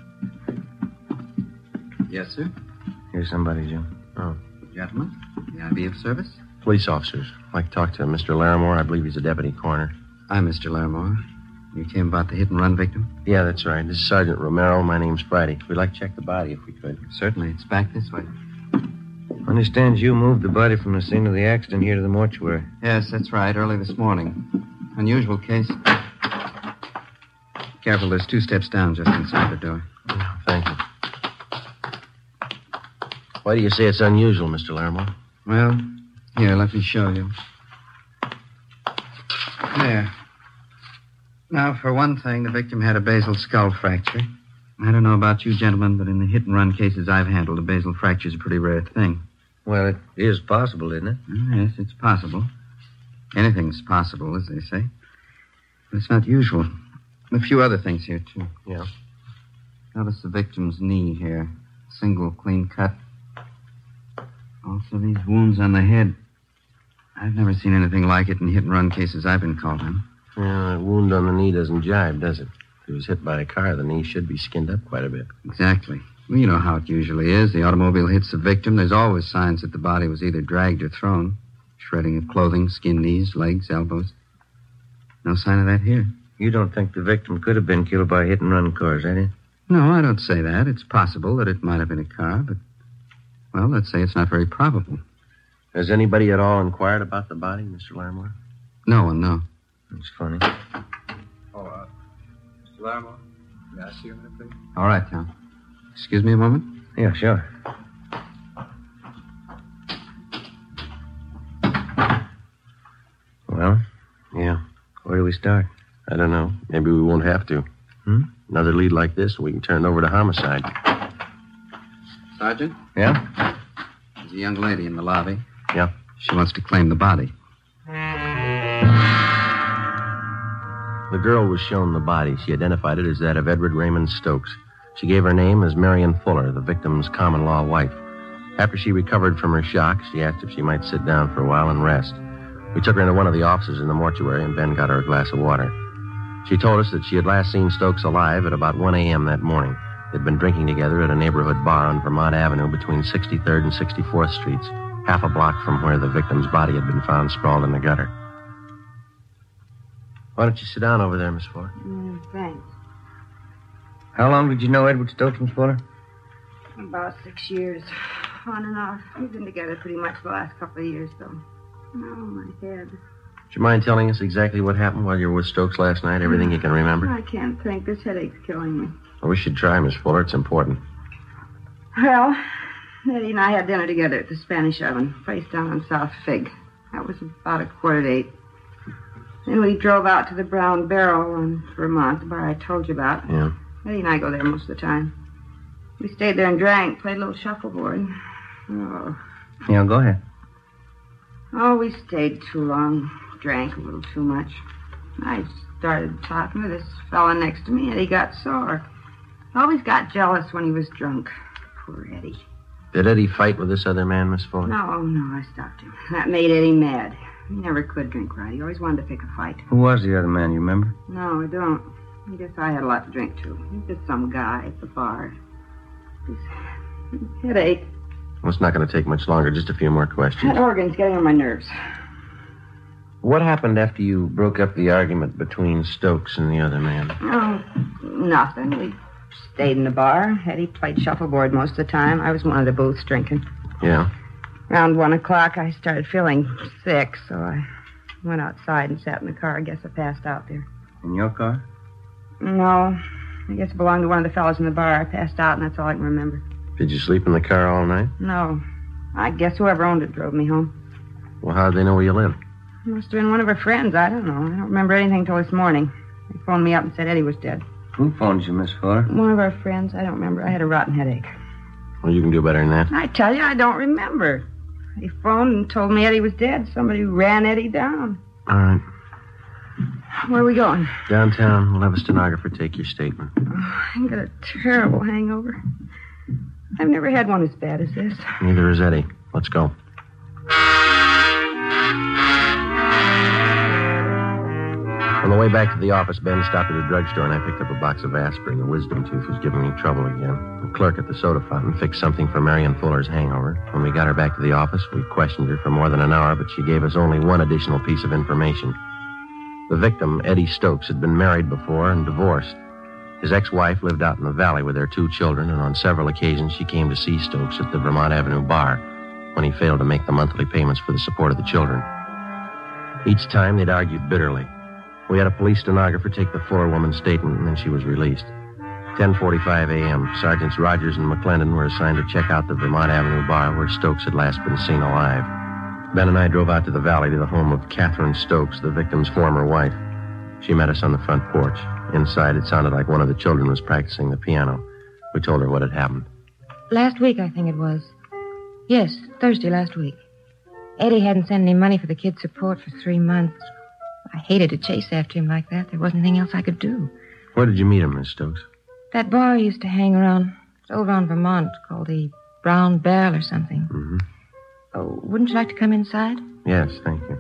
Yes, sir. Here's somebody, Jim. Oh. Gentlemen, may I be of service? Police officers. I'd like to talk to Mr. Larimore. I believe he's a deputy coroner. I'm Mr. Larimore. You came about the hit-and-run victim? Yeah, that's right. This is Sergeant Romero. My name's Friday. We'd like to check the body if we could. Certainly. It's back this way. I understand you moved the body from the scene of the accident here to the mortuary. Yes, that's right. Early this morning. Unusual case. Careful, there's 2 steps down just inside the door. Oh, thank you. Why do you say it's unusual, Mr. Larimore? Well, here, let me show you. There. Now, for one thing, the victim had a basal skull fracture. I don't know about you, gentlemen, but in the hit-and-run cases I've handled, a basal fracture is a pretty rare thing. Well, it is possible, isn't it? Yes, it's possible. Anything's possible, as they say. But it's not usual. A few other things here, too. Yeah. Notice the victim's knee here. Single, clean cut. Also, these wounds on the head. I've never seen anything like it in hit-and-run cases I've been called on. Yeah, that wound on the knee doesn't jibe, does it? If he was hit by a car, the knee should be skinned up quite a bit. Exactly. Well, you know how it usually is. The automobile hits the victim. There's always signs that the body was either dragged or thrown. Shredding of clothing, skinned knees, legs, elbows. No sign of that here. You don't think the victim could have been killed by hit-and-run cars, eh? No, I don't say that. It's possible that it might have been a car, but, well, let's say it's not very probable. Has anybody at all inquired about the body, Mr. Larimore? No one, no. That's funny. Mr. Larimore, may I see you a minute, please? All right, Tom. Excuse me a moment? Yeah, sure. Well? Yeah. Where do we start? I don't know. Maybe we won't have to. Another lead like this, and we can turn it over to homicide. Sergeant? Yeah? There's a young lady in the lobby. Yeah? She wants to claim the body. The girl was shown the body. She identified it as that of Edward Raymond Stokes. She gave her name as Marion Fuller, the victim's common-law wife. After she recovered from her shock, she asked if she might sit down for a while and rest. We took her into one of the offices in the mortuary, and Ben got her a glass of water. She told us that she had last seen Stokes alive at about 1 a.m. that morning. They'd been drinking together at a neighborhood bar on Vermont Avenue between 63rd and 64th Streets, half a block from where the victim's body had been found sprawled in the gutter. Why don't you sit down over there, Miss Fuller? Thanks. How long did you know Edward Stokes, Miss Fuller? About 6 years. On and off. We've been together pretty much the last couple of years, though. Oh, my head. Would you mind telling us exactly what happened while you were with Stokes last night? Everything you can remember? I can't think. This headache's killing me. Well, we should try, Miss Fuller. It's important. Well, Eddie and I had dinner together at the Spanish Oven, place down on South Fig. That was about 7:45. Then we drove out to the Brown Barrel in Vermont, the bar I told you about. Yeah. Eddie and I go there most of the time. We stayed there and drank, played a little shuffleboard. Oh. Yeah, go ahead. Oh, we stayed too long. Drank a little too much. I started talking to this fella next to me, and he got sore. Always got jealous when he was drunk. Poor Eddie. Did Eddie fight with this other man, Miss Fuller? No, I stopped him. That made Eddie mad. He never could drink right. He always wanted to pick a fight. Who was the other man, you remember? No, I don't. I guess I had a lot to drink, too. He's just some guy at the bar. His headache. Well, it's not going to take much longer. Just a few more questions. That organ's getting on my nerves. What happened after you broke up the argument between Stokes and the other man? Oh, nothing. We stayed in the bar. Eddie played shuffleboard most of the time. I was one of the booths drinking. Yeah? Around 1 o'clock, I started feeling sick, so I Went outside and sat in the car. I guess I passed out there. In your car? No. I guess it belonged to one of the fellows in the bar. I passed out, and that's all I can remember. Did you sleep in the car all night? No. I guess whoever owned it drove me home. Well, how did they know where you lived? Must have been one of her friends. I don't know. I don't remember anything until this morning. They phoned me up and said Eddie was dead. Who phoned you, Miss Fuller? One of our friends. I don't remember. I had a rotten headache. Well, you can do better than that. I tell you, I don't remember. They phoned and told me Eddie was dead. Somebody ran Eddie down. All right. Where are we going? Downtown. We'll have a stenographer take your statement. Oh, I've got a terrible hangover. I've never had one as bad as this. Neither has Eddie. Let's go. On the way back to the office, Ben stopped at a drugstore and I picked up a box of aspirin. The wisdom tooth was giving me trouble again. The clerk at the soda fountain fixed something for Marion Fuller's hangover. When we got her back to the office, we questioned her for more than an hour, but she gave us only one additional piece of information. The victim, Eddie Stokes, had been married before and divorced. His ex-wife lived out in the valley with their 2 children, and on several occasions she came to see Stokes at the Vermont Avenue bar when he failed to make the monthly payments for the support of the children. Each time they'd argued bitterly. We had a police stenographer take the Fuller woman's statement, and then she was released. 10:45 a.m., Sergeants Rogers and McClendon were assigned to check out the Vermont Avenue bar where Stokes had last been seen alive. Ben and I drove out to the valley to the home of Catherine Stokes, the victim's former wife. She met us on the front porch. Inside, it sounded like one of the children was practicing the piano. We told her what had happened. Last week, I think it was. Yes, Thursday last week. Eddie hadn't sent any money for the kids' support for 3 months. I hated to chase after him like that. There wasn't anything else I could do. Where did you meet him, Miss Stokes? That bar he used to hang around. It's over on Vermont, called the Brown Barrel or something. Mm-hmm. Oh, wouldn't you like to come inside? Yes, thank you.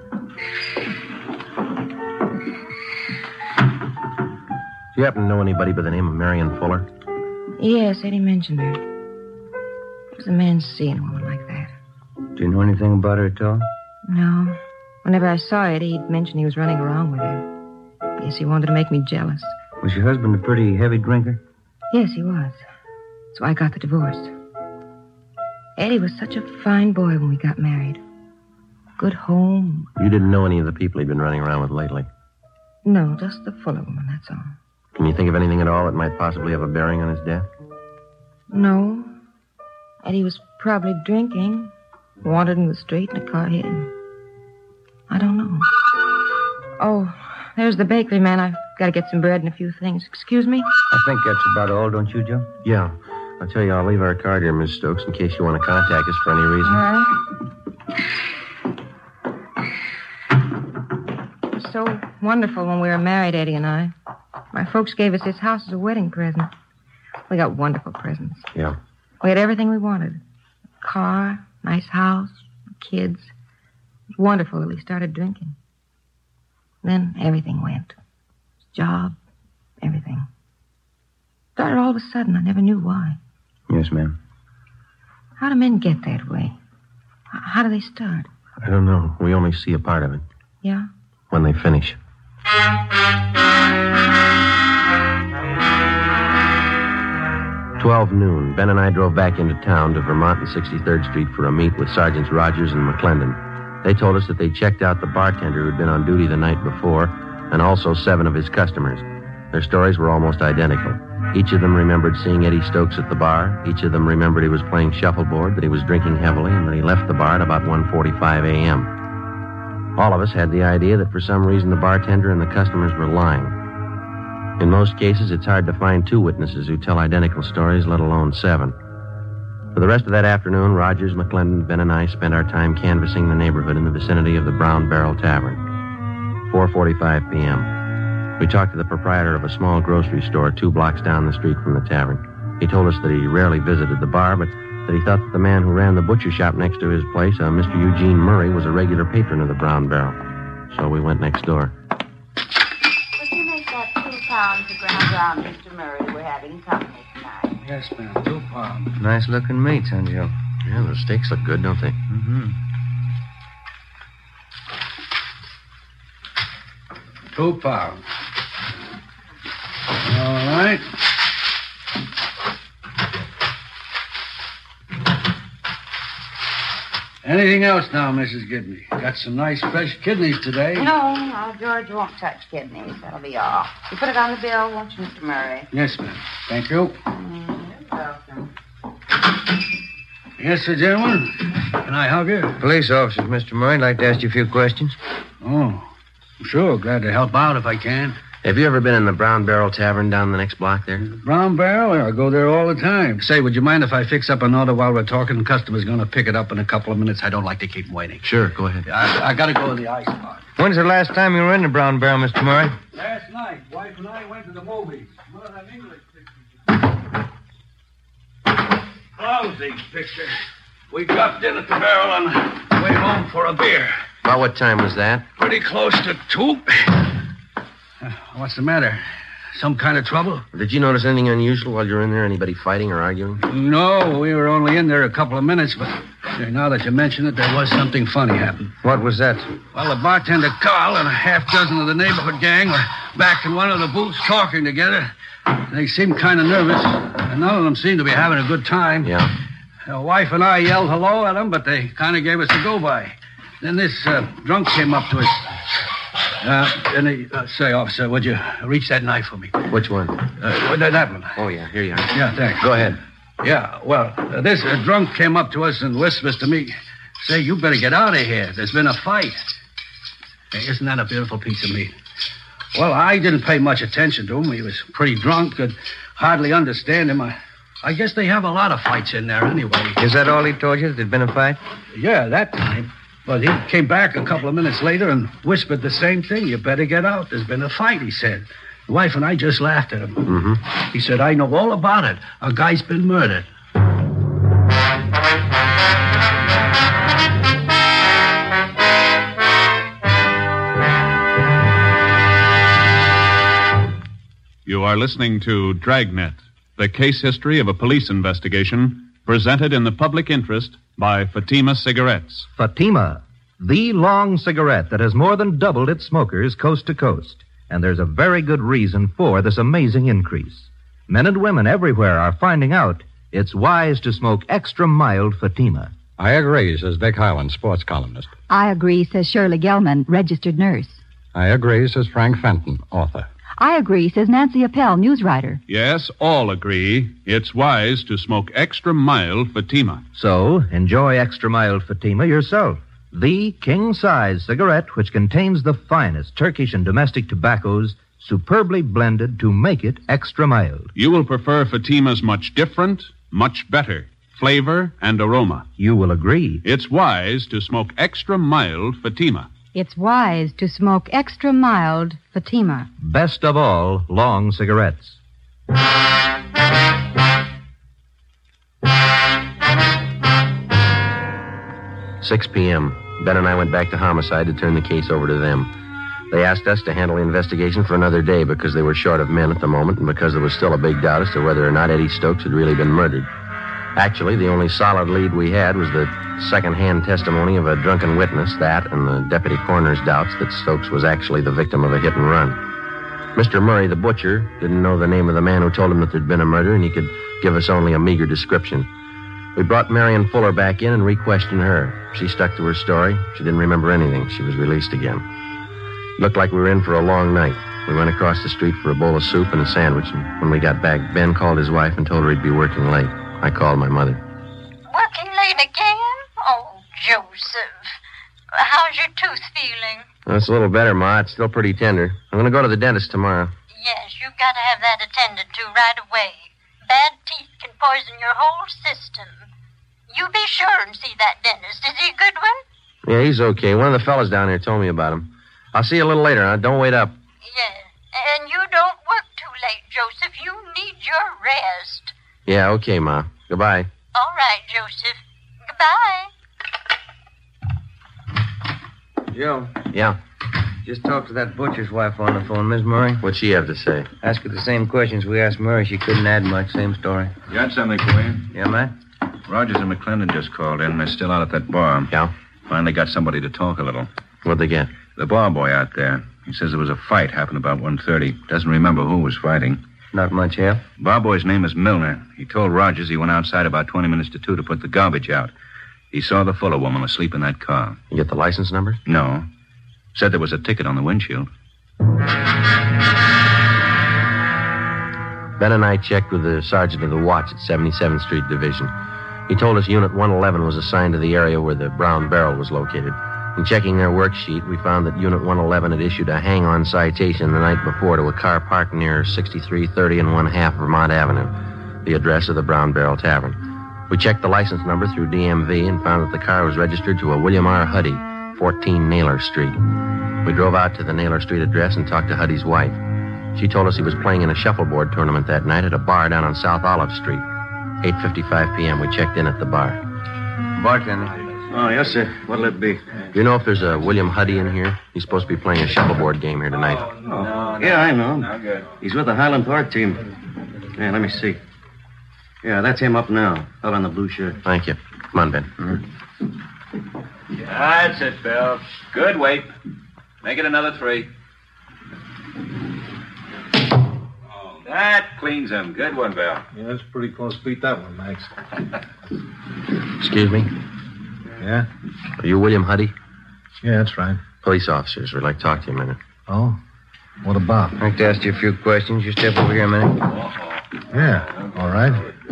Do you happen to know anybody by the name of Marion Fuller? Yes, Eddie mentioned her. What was a man seeing a woman like that? Do you know anything about her at all? No. Whenever I saw Eddie, he'd mention he was running around with her. Guess he wanted to make me jealous. Was your husband a pretty heavy drinker? Yes, he was. So I got the divorce. Eddie was such a fine boy when we got married. Good home. You didn't know any of the people he'd been running around with lately? No, just the Fuller woman, that's all. Can you think of anything at all that might possibly have a bearing on his death? No. Eddie was probably drinking, wandered in the street, and a car hit him. I don't know. Oh, there's the bakery, man. I've got to get some bread and a few things. Excuse me? I think that's about all, don't you, Joe? Yeah. I'll tell you, I'll leave our card here, Miss Stokes, in case you want to contact us for any reason. All right. It was so wonderful when we were married, Eddie and I. My folks gave us this house as a wedding present. We got wonderful presents. Yeah. We had everything we wanted. A car, nice house, kids. It was wonderful till we started drinking. Then everything went. Job, everything. Started all of a sudden. I never knew why. Yes, ma'am. How do men get that way? How do they start? I don't know. We only see a part of it. Yeah? When they finish. 12 noon. Ben and I drove back into town to Vermont and 63rd Street for a meet with Sergeants Rogers and McClendon. They told us that they checked out the bartender who'd been on duty the night before and also 7 of his customers. Their stories were almost identical. Each of them remembered seeing Eddie Stokes at the bar. Each of them remembered he was playing shuffleboard, that he was drinking heavily, and that he left the bar at about 1:45 a.m. All of us had the idea that for some reason the bartender and the customers were lying. In most cases, it's hard to find 2 witnesses who tell identical stories, let alone 7. For the rest of that afternoon, Rogers, McClendon, Ben, and I spent our time canvassing the neighborhood in the vicinity of the Brown Barrel Tavern. 4:45 p.m. We talked to the proprietor of a small grocery store 2 blocks down the street from the tavern. He told us that he rarely visited the bar, but that he thought that the man who ran the butcher shop next to his place, Mr. Eugene Murray, was a regular patron of the Brown Barrel. So we went next door. Would you make that 2 pounds of ground round, Mr. Murray? We're having company tonight. Yes, ma'am. 2 pounds. Nice-looking meats, huh, Joe? Yeah, the steaks look good, don't they? Mm-hmm. 2 pounds. All right. Anything else now, Mrs. Gibney? Got some nice fresh kidneys today. No, George won't touch kidneys. That'll be all. You put it on the bill, won't you, Mr. Murray? Yes, ma'am. Thank you. You're welcome. Yes, sir, gentlemen. Can I help you? Police officers, Mr. Murray. I'd like to ask you a few questions. Oh, sure. Glad to help out if I can. Have you ever been in the Brown Barrel Tavern down the next block there? Brown Barrel? I go there all the time. Say, would you mind if I fix up an order while we're talking? The customer's going to pick it up in a couple of minutes. I don't like to keep him waiting. Sure, go ahead. I got to go to the ice spot. When's the last time you were in the Brown Barrel, Mr. Murray? Last night. Wife and I went to the movies. One of them English pictures. Lousy picture. We dropped in at the Barrel on the way home for a beer. About what time was that? Pretty close to 2. What's the matter? Some kind of trouble? Did you notice anything unusual while you were in there? Anybody fighting or arguing? No, we were only in there a couple of minutes, but now that you mention it, there was something funny happen. What was that? Well, the bartender, Carl, and a half dozen of the neighborhood gang were back in one of the booths talking together. They seemed kind of nervous, and none of them seemed to be having a good time. Yeah? The wife and I yelled hello at them, but they kind of gave us a go-by. Then this drunk came up to us. And he, say, officer, would you reach that knife for me? Which one? That one. Oh, yeah, here you are. Yeah, thanks. Go ahead. Yeah, well, this drunk came up to us and whispers to me, say, you better get out of here. There's been a fight. Hey, isn't that a beautiful piece of meat? Well, I didn't pay much attention to him. He was pretty drunk, could hardly understand him. I guess they have a lot of fights in there anyway. Is that all he told you? There'd been a fight? Yeah, that time. But he came back a couple of minutes later and whispered the same thing. You better get out. There's been a fight, he said. The wife and I just laughed at him. Mm-hmm. He said, I know all about it. A guy's been murdered. You are listening to Dragnet, the case history of a police investigation presented in the public interest by Fatima Cigarettes. Fatima, the long cigarette that has more than doubled its smokers coast to coast. And there's a very good reason for this amazing increase. Men and women everywhere are finding out it's wise to smoke extra mild Fatima. I agree, says Vic Hyland, sports columnist. I agree, says Shirley Gelman, registered nurse. I agree, says Frank Fenton, author. I agree, says Nancy Appel, news writer. Yes, all agree. It's wise to smoke extra mild Fatima. So, enjoy extra mild Fatima yourself. The king-size cigarette which contains the finest Turkish and domestic tobaccos superbly blended to make it extra mild. You will prefer Fatima's much different, much better flavor and aroma. You will agree. It's wise to smoke extra mild Fatima. It's wise to smoke extra mild Fatima. Best of all, long cigarettes. 6 p.m. Ben and I went back to homicide to turn the case over to them. They asked us to handle the investigation for another day because they were short of men at the moment and because there was still a big doubt as to whether or not Eddie Stokes had really been murdered. Actually, the only solid lead we had was the second-hand testimony of a drunken witness, that and the deputy coroner's doubts that Stokes was actually the victim of a hit-and-run. Mr. Murray, the butcher, didn't know the name of the man who told him that there'd been a murder, and he could give us only a meager description. We brought Marion Fuller back in and re-questioned her. She stuck to her story. She didn't remember anything. She was released again. It looked like we were in for a long night. We went across the street for a bowl of soup and a sandwich, and when we got back, Ben called his wife and told her he'd be working late. I called my mother. Working late again? Oh, Joseph. How's your tooth feeling? Well, it's a little better, Ma. It's still pretty tender. I'm going to go to the dentist tomorrow. Yes, you've got to have that attended to right away. Bad teeth can poison your whole system. You be sure and see that dentist. Is he a good one? Yeah, he's okay. One of the fellas down here told me about him. I'll see you a little later, huh? Don't wait up. Yes. And you don't work too late, Joseph. You need your rest. Yeah, okay, Ma. Goodbye. All right, Joseph. Goodbye. Joe. Yeah? Just talked to that butcher's wife on the phone, Miss Murray. What'd she have to say? Ask her the same questions we asked Murray. She couldn't add much. Same story. Got something for you? Yeah, Matt? Rogers and McClendon just called in. They're still out at that bar. Yeah? Finally got somebody to talk a little. What'd they get? The bar boy out there. He says there was a fight happened about 1:30. Doesn't remember who was fighting. Not much help? Bar boy's name is Milner. He told Rogers he went outside about 20 minutes to 2 to put the garbage out. He saw the Fuller woman asleep in that car. You get the license number? No. Said there was a ticket on the windshield. Ben and I checked with the sergeant of the watch at 77th Street Division. He told us Unit 111 was assigned to the area where the Brown Barrel was located. In checking their worksheet, we found that Unit 111 had issued a hang-on citation the night before to a car parked near 6330 and 1/2 Vermont Avenue, the address of the Brown Barrel Tavern. We checked the license number through DMV and found that the car was registered to a William R. Huddy, 14 Naylor Street. We drove out to the Naylor Street address and talked to Huddy's wife. She told us he was playing in a shuffleboard tournament that night at a bar down on South Olive Street. 8:55 p.m. We checked in at the bar. Bartender. Oh, yes, sir. What'll it be? Do you know if there's a William Huddy in here? He's supposed to be playing a shuffleboard game here tonight. Oh, yeah, I know him. He's with the Highland Park team. Yeah, let me see. Yeah, that's him up now. Fella in the blue shirt. Thank you. Come on, Ben. That's it, Bill. Good weight. Make it another 3. That cleans him. Good one, Bill. Yeah, that's pretty close. Beat that one, Max. Excuse me? Yeah? Are you William Huddy? Yeah, that's right. Police officers. We'd like to talk to you a minute. Oh? What about? I'd like to ask you a few questions. You step over here a minute. Yeah, all right.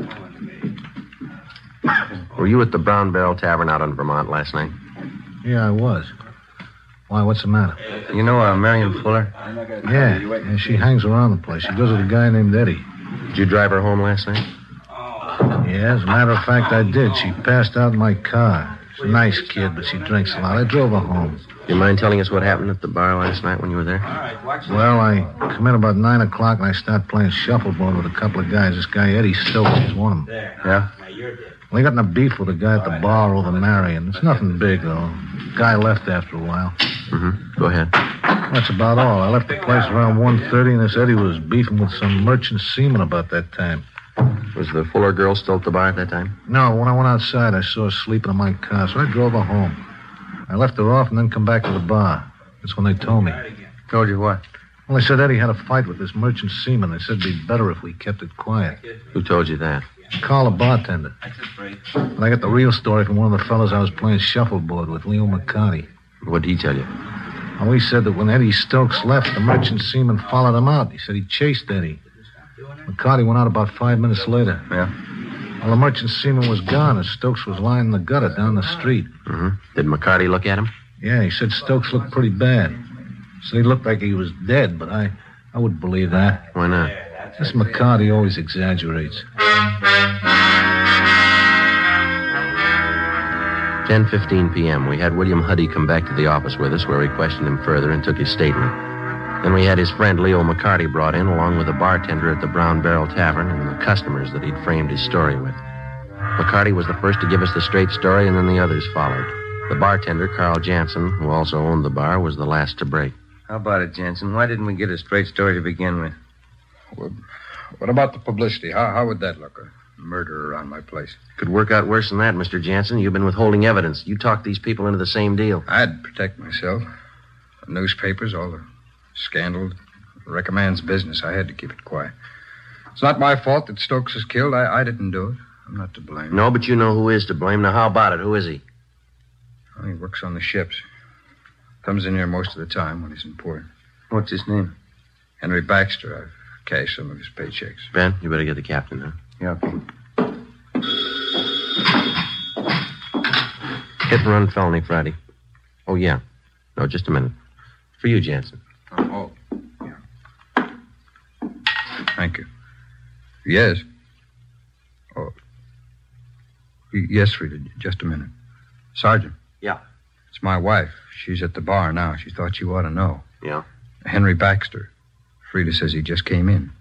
Were you at the Brown Barrel Tavern out on Vermont last night? Yeah, I was. Why, what's the matter? You know Marion Fuller? Yeah, she hangs around the place. She goes with a guy named Eddie. Did you drive her home last night? Yeah, as a matter of fact, I did. She passed out in my car. She's a nice kid, but she drinks a lot. I drove her home. Do you mind telling us what happened at the bar last night when you were there? Well, I come in about 9 o'clock and I start playing shuffleboard with a couple of guys. This guy, Eddie Stokes, is one of them. Yeah? Well, he got in a beef with a guy at the bar over Marion. It's nothing big, though. Guy left after a while. Mm-hmm. Go ahead. That's about all. I left the place around 1:30, and this Eddie was beefing with some merchant seaman about that time. Was the Fuller girl still at the bar at that time? No, when I went outside, I saw her sleeping in my car, so I drove her home. I left her off and then come back to the bar. That's when they told me. Told you what? Well, they said Eddie had a fight with this merchant seaman. They said it'd be better if we kept it quiet. Who told you that? Call the bartender. But I got the real story from one of the fellas I was playing shuffleboard with, Leo McCarty. What did he tell you? Well, he said that when Eddie Stokes left, the merchant seaman followed him out. He said he chased Eddie. McCarty went out about 5 minutes later. Yeah? Well, the merchant seaman was gone, and Stokes was lying in the gutter down the street. Mm-hmm. Did McCarty look at him? Yeah, he said Stokes looked pretty bad. Said he looked like he was dead, but I wouldn't believe that. Why not? This McCarty always exaggerates. 10:15 p.m. We had William Huddy come back to the office with us, where we questioned him further and took his statement. Then we had his friend Leo McCarty brought in, along with the bartender at the Brown Barrel Tavern and the customers that he'd framed his story with. McCarty was the first to give us the straight story, and then the others followed. The bartender, Carl Jansen, who also owned the bar, was the last to break. How about it, Jansen? Why didn't we get a straight story to begin with? What about the publicity? How would that look? A murder around my place. Could work out worse than that, Mr. Jansen. You've been withholding evidence. You talked these people into the same deal. I'd protect myself. The newspapers, all the scandal, recommends business. I had to keep it quiet. It's not my fault that Stokes is killed. I didn't do it. I'm not to blame. No, but you know who is to blame. Now, how about it? Who is he? Well, he works on the ships. Comes in here most of the time when he's in port. What's his name? Henry Baxter. I've cashed some of his paychecks. Ben, you better get the captain now. Yeah, okay. Hit and run felony Friday. Oh, yeah. No, just a minute. For you, Jansen. Oh, yeah. Thank you. Yes. Oh. Yes, Frida, just a minute. Sergeant. Yeah. It's my wife. She's at the bar now. She thought you ought to know. Yeah? Henry Baxter. Frida says he just came in.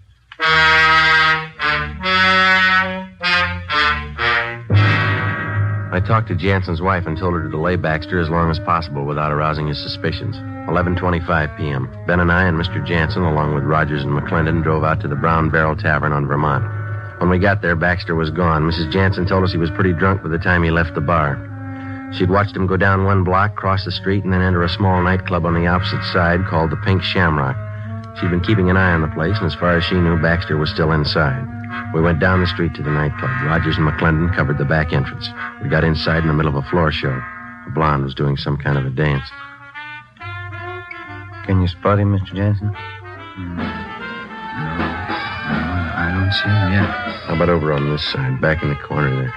I talked to Jansen's wife and told her to delay Baxter as long as possible without arousing his suspicions. 11:25 p.m. Ben and I and Mr. Jansen, along with Rogers and McClendon, drove out to the Brown Barrel Tavern on Vermont. When we got there, Baxter was gone. Mrs. Jansen told us he was pretty drunk by the time he left the bar. She'd watched him go down one block, cross the street, and then enter a small nightclub on the opposite side called the Pink Shamrock. She'd been keeping an eye on the place, and as far as she knew, Baxter was still inside. We went down the street to the nightclub. Rogers and McClendon covered the back entrance. We got inside in the middle of a floor show. A blonde was doing some kind of a dance. Can you spot him, Mr. Jansen? No, I don't see him yet. How about over on this side, back in the corner there?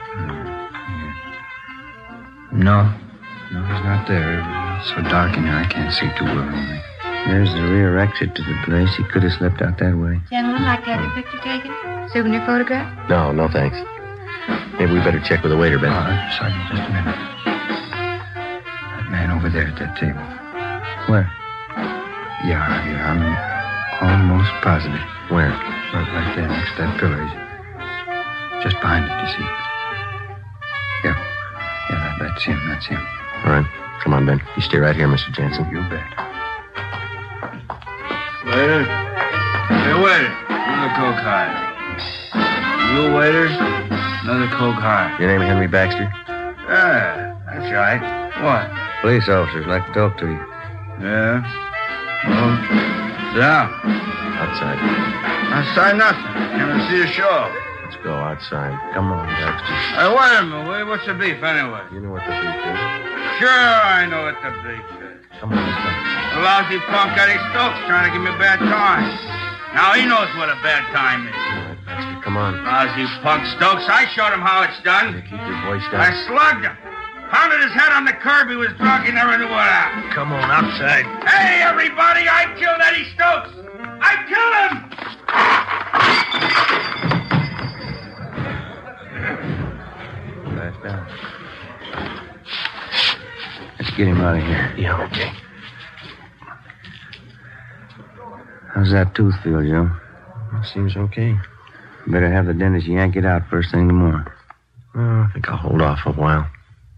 No, he's not there. It's so dark in here, I can't see too well. There's the rear exit to the place. He could have slipped out that way. Gentlemen, like to have your picture taken? Souvenir photograph? No, thanks. Maybe we better check with the waiter, Ben. Sergeant, just a minute. That man over there at that table. Where? Yeah, I'm almost positive. Where? Right there, next to that pillar. He's just behind it, you see. Yeah, that's him. All right. Come on, Ben. You stay right here, Mr. Jansen. You bet. Waiter. Hey, waiter. Another Coke high. You, waiter? Another Coke high. Your name Henry Baxter? Yeah, that's right. What? Police officers like to talk to you. Yeah? Well, sit down. Outside. Outside nothing. Came to see a show. Let's go outside. Come on, Baxter. Hey, wait a minute. What's the beef, anyway? You know what the beef is? Sure, I know what the beef is. Come on, let's go. The lousy punk Eddie Stokes trying to give me a bad time. Now he knows what a bad time is. All right, Baxter, come on. Lousy punk Stokes. I showed him how it's done. Keep your voice down. I slugged him. Pounded his head on the curb. He was drunk. He never knew what happened. Come on, outside. Hey, everybody, I killed Eddie Stokes. I killed him! Last down. Let's get him out of here. Yeah, okay. How's that tooth feel, Joe? Seems okay. Better have the dentist yank it out first thing in the morning. Well, I think I'll hold off a while.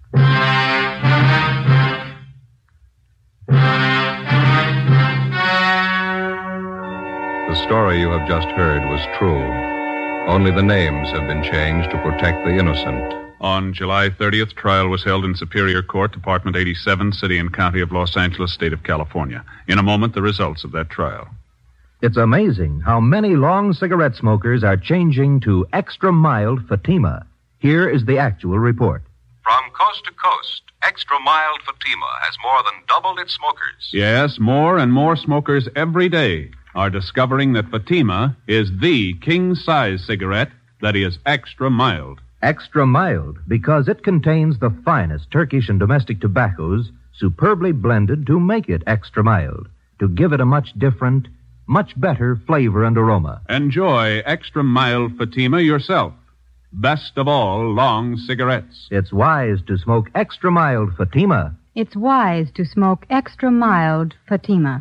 The story you have just heard was true. Only the names have been changed to protect the innocent. On July 30th, trial was held in Superior Court, Department 87, City and County of Los Angeles, State of California. In a moment, the results of that trial. It's amazing how many long cigarette smokers are changing to extra mild Fatima. Here is the actual report. From coast to coast, extra mild Fatima has more than doubled its smokers. Yes, more and more smokers every day are discovering that Fatima is the king-size cigarette that is extra mild. Extra mild because it contains the finest Turkish and domestic tobaccos superbly blended to make it extra mild, to give it a much different, much better flavor and aroma. Enjoy extra mild Fatima yourself. Best of all long cigarettes. It's wise to smoke extra mild Fatima. It's wise to smoke extra mild Fatima.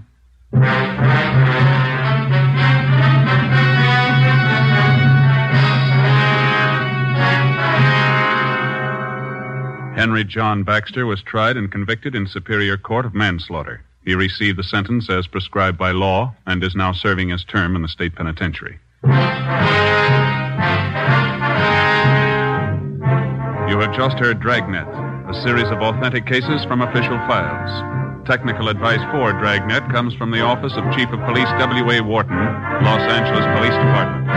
Henry John Baxter was tried and convicted in Superior Court of manslaughter. He received the sentence as prescribed by law and is now serving his term in the state penitentiary. You have just heard Dragnet, a series of authentic cases from official files. Technical advice for Dragnet comes from the Office of Chief of Police W.A. Wharton, Los Angeles Police Department.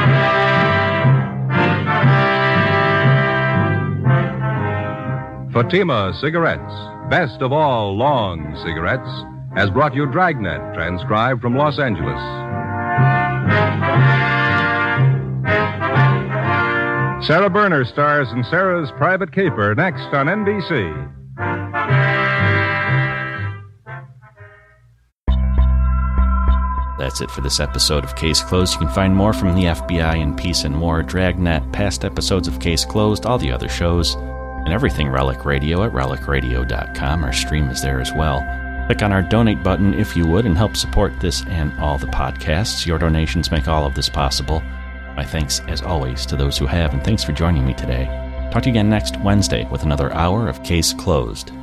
Fatima Cigarettes, best of all long cigarettes, has brought you Dragnet, transcribed from Los Angeles. Sarah Berner stars in Sarah's Private Caper next on NBC. That's it for this episode of Case Closed. You can find more from the FBI and Peace and More, Dragnet, past episodes of Case Closed, all the other shows, and everything Relic Radio at relicradio.com. Our stream is there as well. Click on our donate button if you would and help support this and all the podcasts. Your donations make all of this possible. My thanks, as always, to those who have, and thanks for joining me today. Talk to you again next Wednesday with another hour of Case Closed.